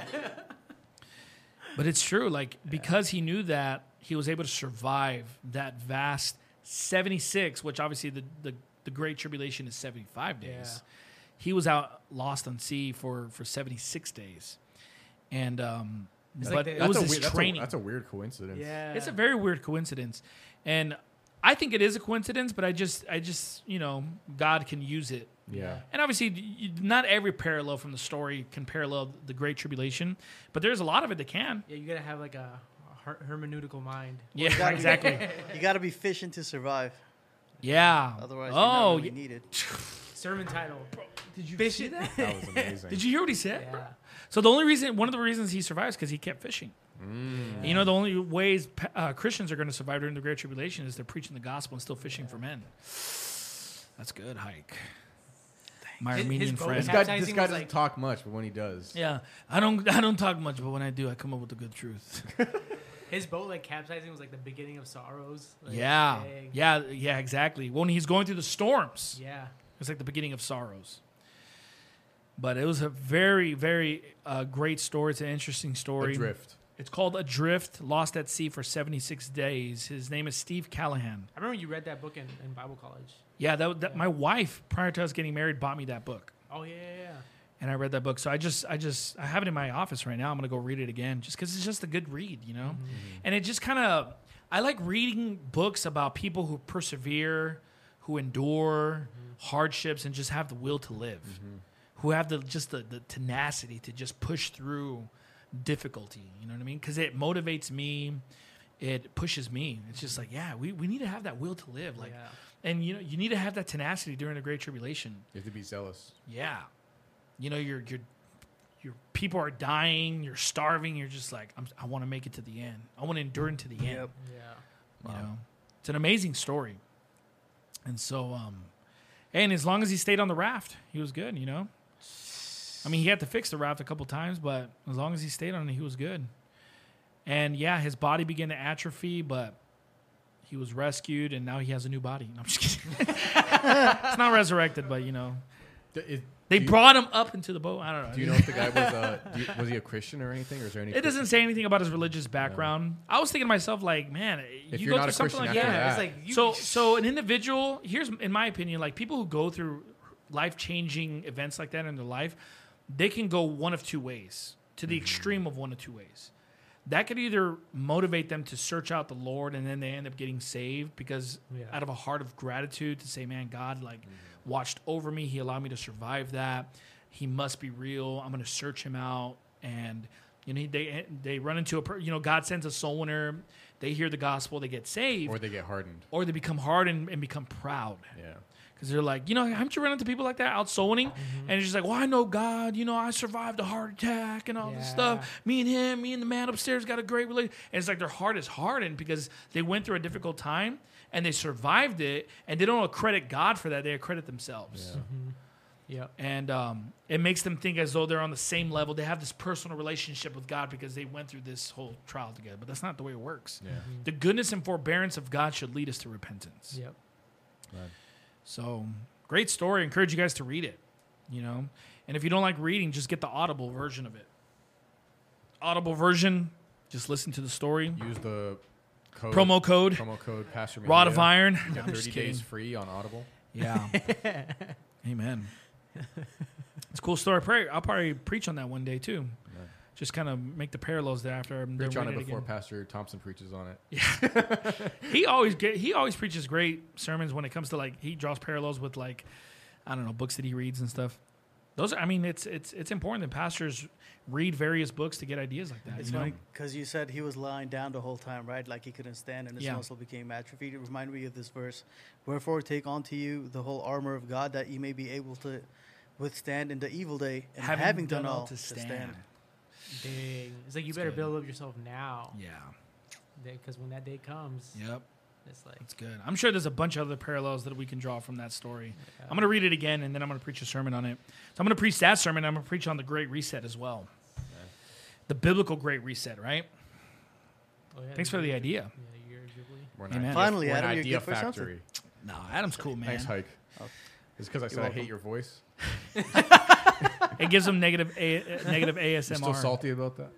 But it's true. Like because he knew that, he was able to survive that vast seventy-six, which obviously the the, the Great Tribulation is seventy-five days. Yeah. He was out lost on sea for for seventy-six days, and um, It's but like the- it That's was a his weird, that's a- training. That's a, weird coincidence. Yeah. It's a very weird coincidence, and I think it is a coincidence. But I just, I just, you know, God can use it, Yeah. and obviously, you, not every parallel from the story can parallel the Great Tribulation, but there's a lot of it that can. Yeah, you gotta have like a her- hermeneutical mind. Yeah, gotta be- exactly. You got to be fishing to survive. Yeah. Otherwise, oh, you're not really yeah. needed. Sermon title. Did you Fish see it. that? That was amazing. Did you hear what he said? Yeah. So the only reason, one of the reasons he survives, because he kept fishing. Mm. You know, the only ways uh, Christians are going to survive during the Great Tribulation is they're preaching the gospel and still fishing for men. That's good, Hike. My His- his Armenian boat friend. This guy, this Baptizing guy was doesn't like- talk much, but when he does, Yeah, I don't, I don't talk much, but when I do, I come up with the good truth. His boat like capsizing was like the beginning of sorrows. Like, yeah, dang. yeah, yeah, exactly. When he's going through the storms, Yeah. it's like the beginning of sorrows. But it was a very, very uh, great story. It's an interesting story. Adrift. It's called Adrift, Lost at Sea for seventy-six days. His name is Steve Callahan. I remember you read that book in, in Bible college. Yeah, that, that my wife, prior to us getting married, bought me that book. Oh, yeah, yeah, yeah. And I read that book. So I just, I just, I have it in my office right now. I'm going to go read it again just because it's just a good read, you know? Mm-hmm. And it just kind of, I like reading books about people who persevere, who endure Mm-hmm. hardships and just have the will to live, who have the just the, the tenacity to just push through difficulty. You know what I mean? Because it motivates me. It pushes me. It's just like, yeah, we, we need to have that will to live. Like, Yeah. and you know, you need to have that tenacity during the Great Tribulation. You have to be zealous. Yeah. You know, you're, you're, your people are dying, you're starving, you're just like, I'm, I want to make it to the end. I want to endure into the end. Yep. Yeah. You know, it's an amazing story. And so, um, and as long as he stayed on the raft, he was good, you know? I mean, he had to fix the raft a couple times, but as long as he stayed on it, he was good. And yeah, his body began to atrophy, but he was rescued, and now he has a new body. No, I'm just kidding. It's not resurrected, but you know, D- is- they do you- brought him up into the boat. I don't know. Do you know if the guy was uh, do you, was he a Christian or anything, or is there any? It doesn't say anything about his religious background. I was thinking to myself, like, man, If you you're go not through a something Christian like after that. Yeah, that. it's like you, So, so an individual, here's in my opinion, like people who go through life-changing events like that in their life, they can go one of two ways, to the extreme of one of two ways. That could either motivate them to search out the Lord, and then they end up getting saved because Yeah. out of a heart of gratitude to say, man, God like watched over me. He allowed me to survive that. He must be real. I'm going to search him out. And you know, they they run into a per- you know, God sends a soul winner. They hear the gospel, they get saved, or they get hardened. or they become hardened and become proud. Yeah. Because they're like, you know, haven't you run into people like that out soul winning? And it's just like, well, I know God. You know, I survived a heart attack and all this Yeah. stuff. Me and him, me and the man upstairs got a great relationship. And it's like their heart is hardened because they went through a difficult time and they survived it. And they don't accredit God for that. They accredit themselves. Yeah. Yep. And um, it makes them think as though they're on the same level. They have this personal relationship with God because they went through this whole trial together. But that's not the way it works. Yeah. The goodness and forbearance of God should lead us to repentance. Yep. Right. So, great story. Encourage you guys to read it, you know. And if you don't like reading, just get the Audible version of it. Audible version, just listen to the story. Use the code, Promo code, promo code Pastor Rod of Iron. Get I'm just thirty kidding. days free on Audible. Yeah. Amen. It's a cool story. Pray- I'll probably preach on that one day too. Yeah. Just kind of make the parallels there after I'm done Preach on it reading before again. Pastor Thompson preaches on it. He always get he always preaches great sermons when it comes to like he draws parallels with like I don't know books that he reads and stuff. Those are, I mean it's it's it's important that pastors read various books to get ideas like that. It's you know? funny because you said he was lying down the whole time, right? Like he couldn't stand and his Yeah. muscle became atrophied. It reminded me of this verse. Wherefore take unto you the whole armor of God that ye may be able to withstand in the evil day, and having, done, all to stand. Dang. It's like you That's better good. build up yourself now. Yeah. Because when that day comes, Yep. it's like, That's good. I'm sure there's a bunch of other parallels that we can draw from that story. Yeah. I'm going to read it again, and then I'm going to preach a sermon on it. So I'm going to preach that sermon. And I'm going to preach on the Great Reset as well. The biblical Great Reset, right? oh, yeah, Thanks for the you're- idea. Yeah, you're Ghibli. We're an Amen. idea, Finally, we're an Adam, you're idea good for something. factory. No, Adam's cool, man. Thanks, Hike. Oh. It's because I said You're I hate welcome. your voice. It gives them negative a, uh, negative A S You're M still R. salty about that?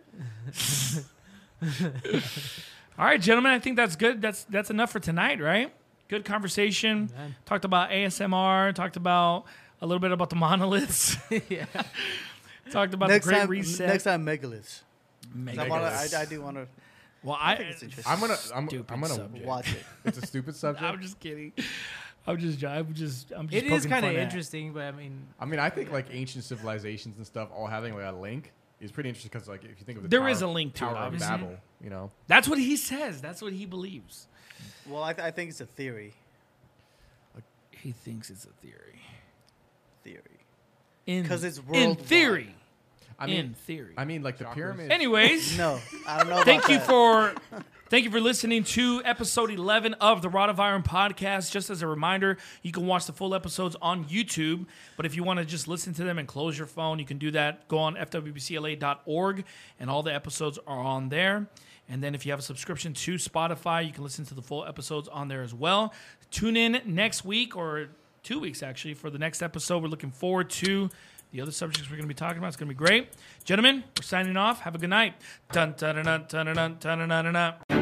All right, gentlemen, I think that's good. That's that's enough for tonight, right? Good conversation. Man. Talked about A S M R. Talked about a little bit about the monoliths. yeah. Talked about Next the Great time, Reset. next time, megaliths. 'Cause I, wanna, Megaliths. I, I do want to well, I I, think it's interesting. I'm gonna. I'm, Stupid I'm gonna subject. watch it. It's a stupid subject. I'm just kidding. I'm just, I'm just, I'm just. It is poking kind of fun at- interesting, but I mean, I mean, I think like ancient civilizations and stuff all having like a link is pretty interesting because like if you think of the There Tower, is a link to it, Tower of obviously. Babel, you know, That's what he says. That's what he believes. Well, I, th- I think it's a theory. He thinks it's a theory. Theory. In 'Cause it's in worldwide. theory. I mean, in theory. I mean like the pyramids. Anyways, No, I don't know. thank about you that. for thank you for listening to episode eleven of the Rod of Iron podcast. Just as a reminder, you can watch the full episodes on YouTube, but if you want to just listen to them and close your phone, you can do that. Go on F W B C L A dot org, and all the episodes are on there. And then if you have a subscription to Spotify, you can listen to the full episodes on there as well. Tune in next week or two weeks actually for the next episode. We're looking forward to the other subjects we're going to be talking about. It's going to be great. Gentlemen, we're signing off. Have a good night. Dun, dun, dun, dun, dun, dun, dun, dun, dun, dun.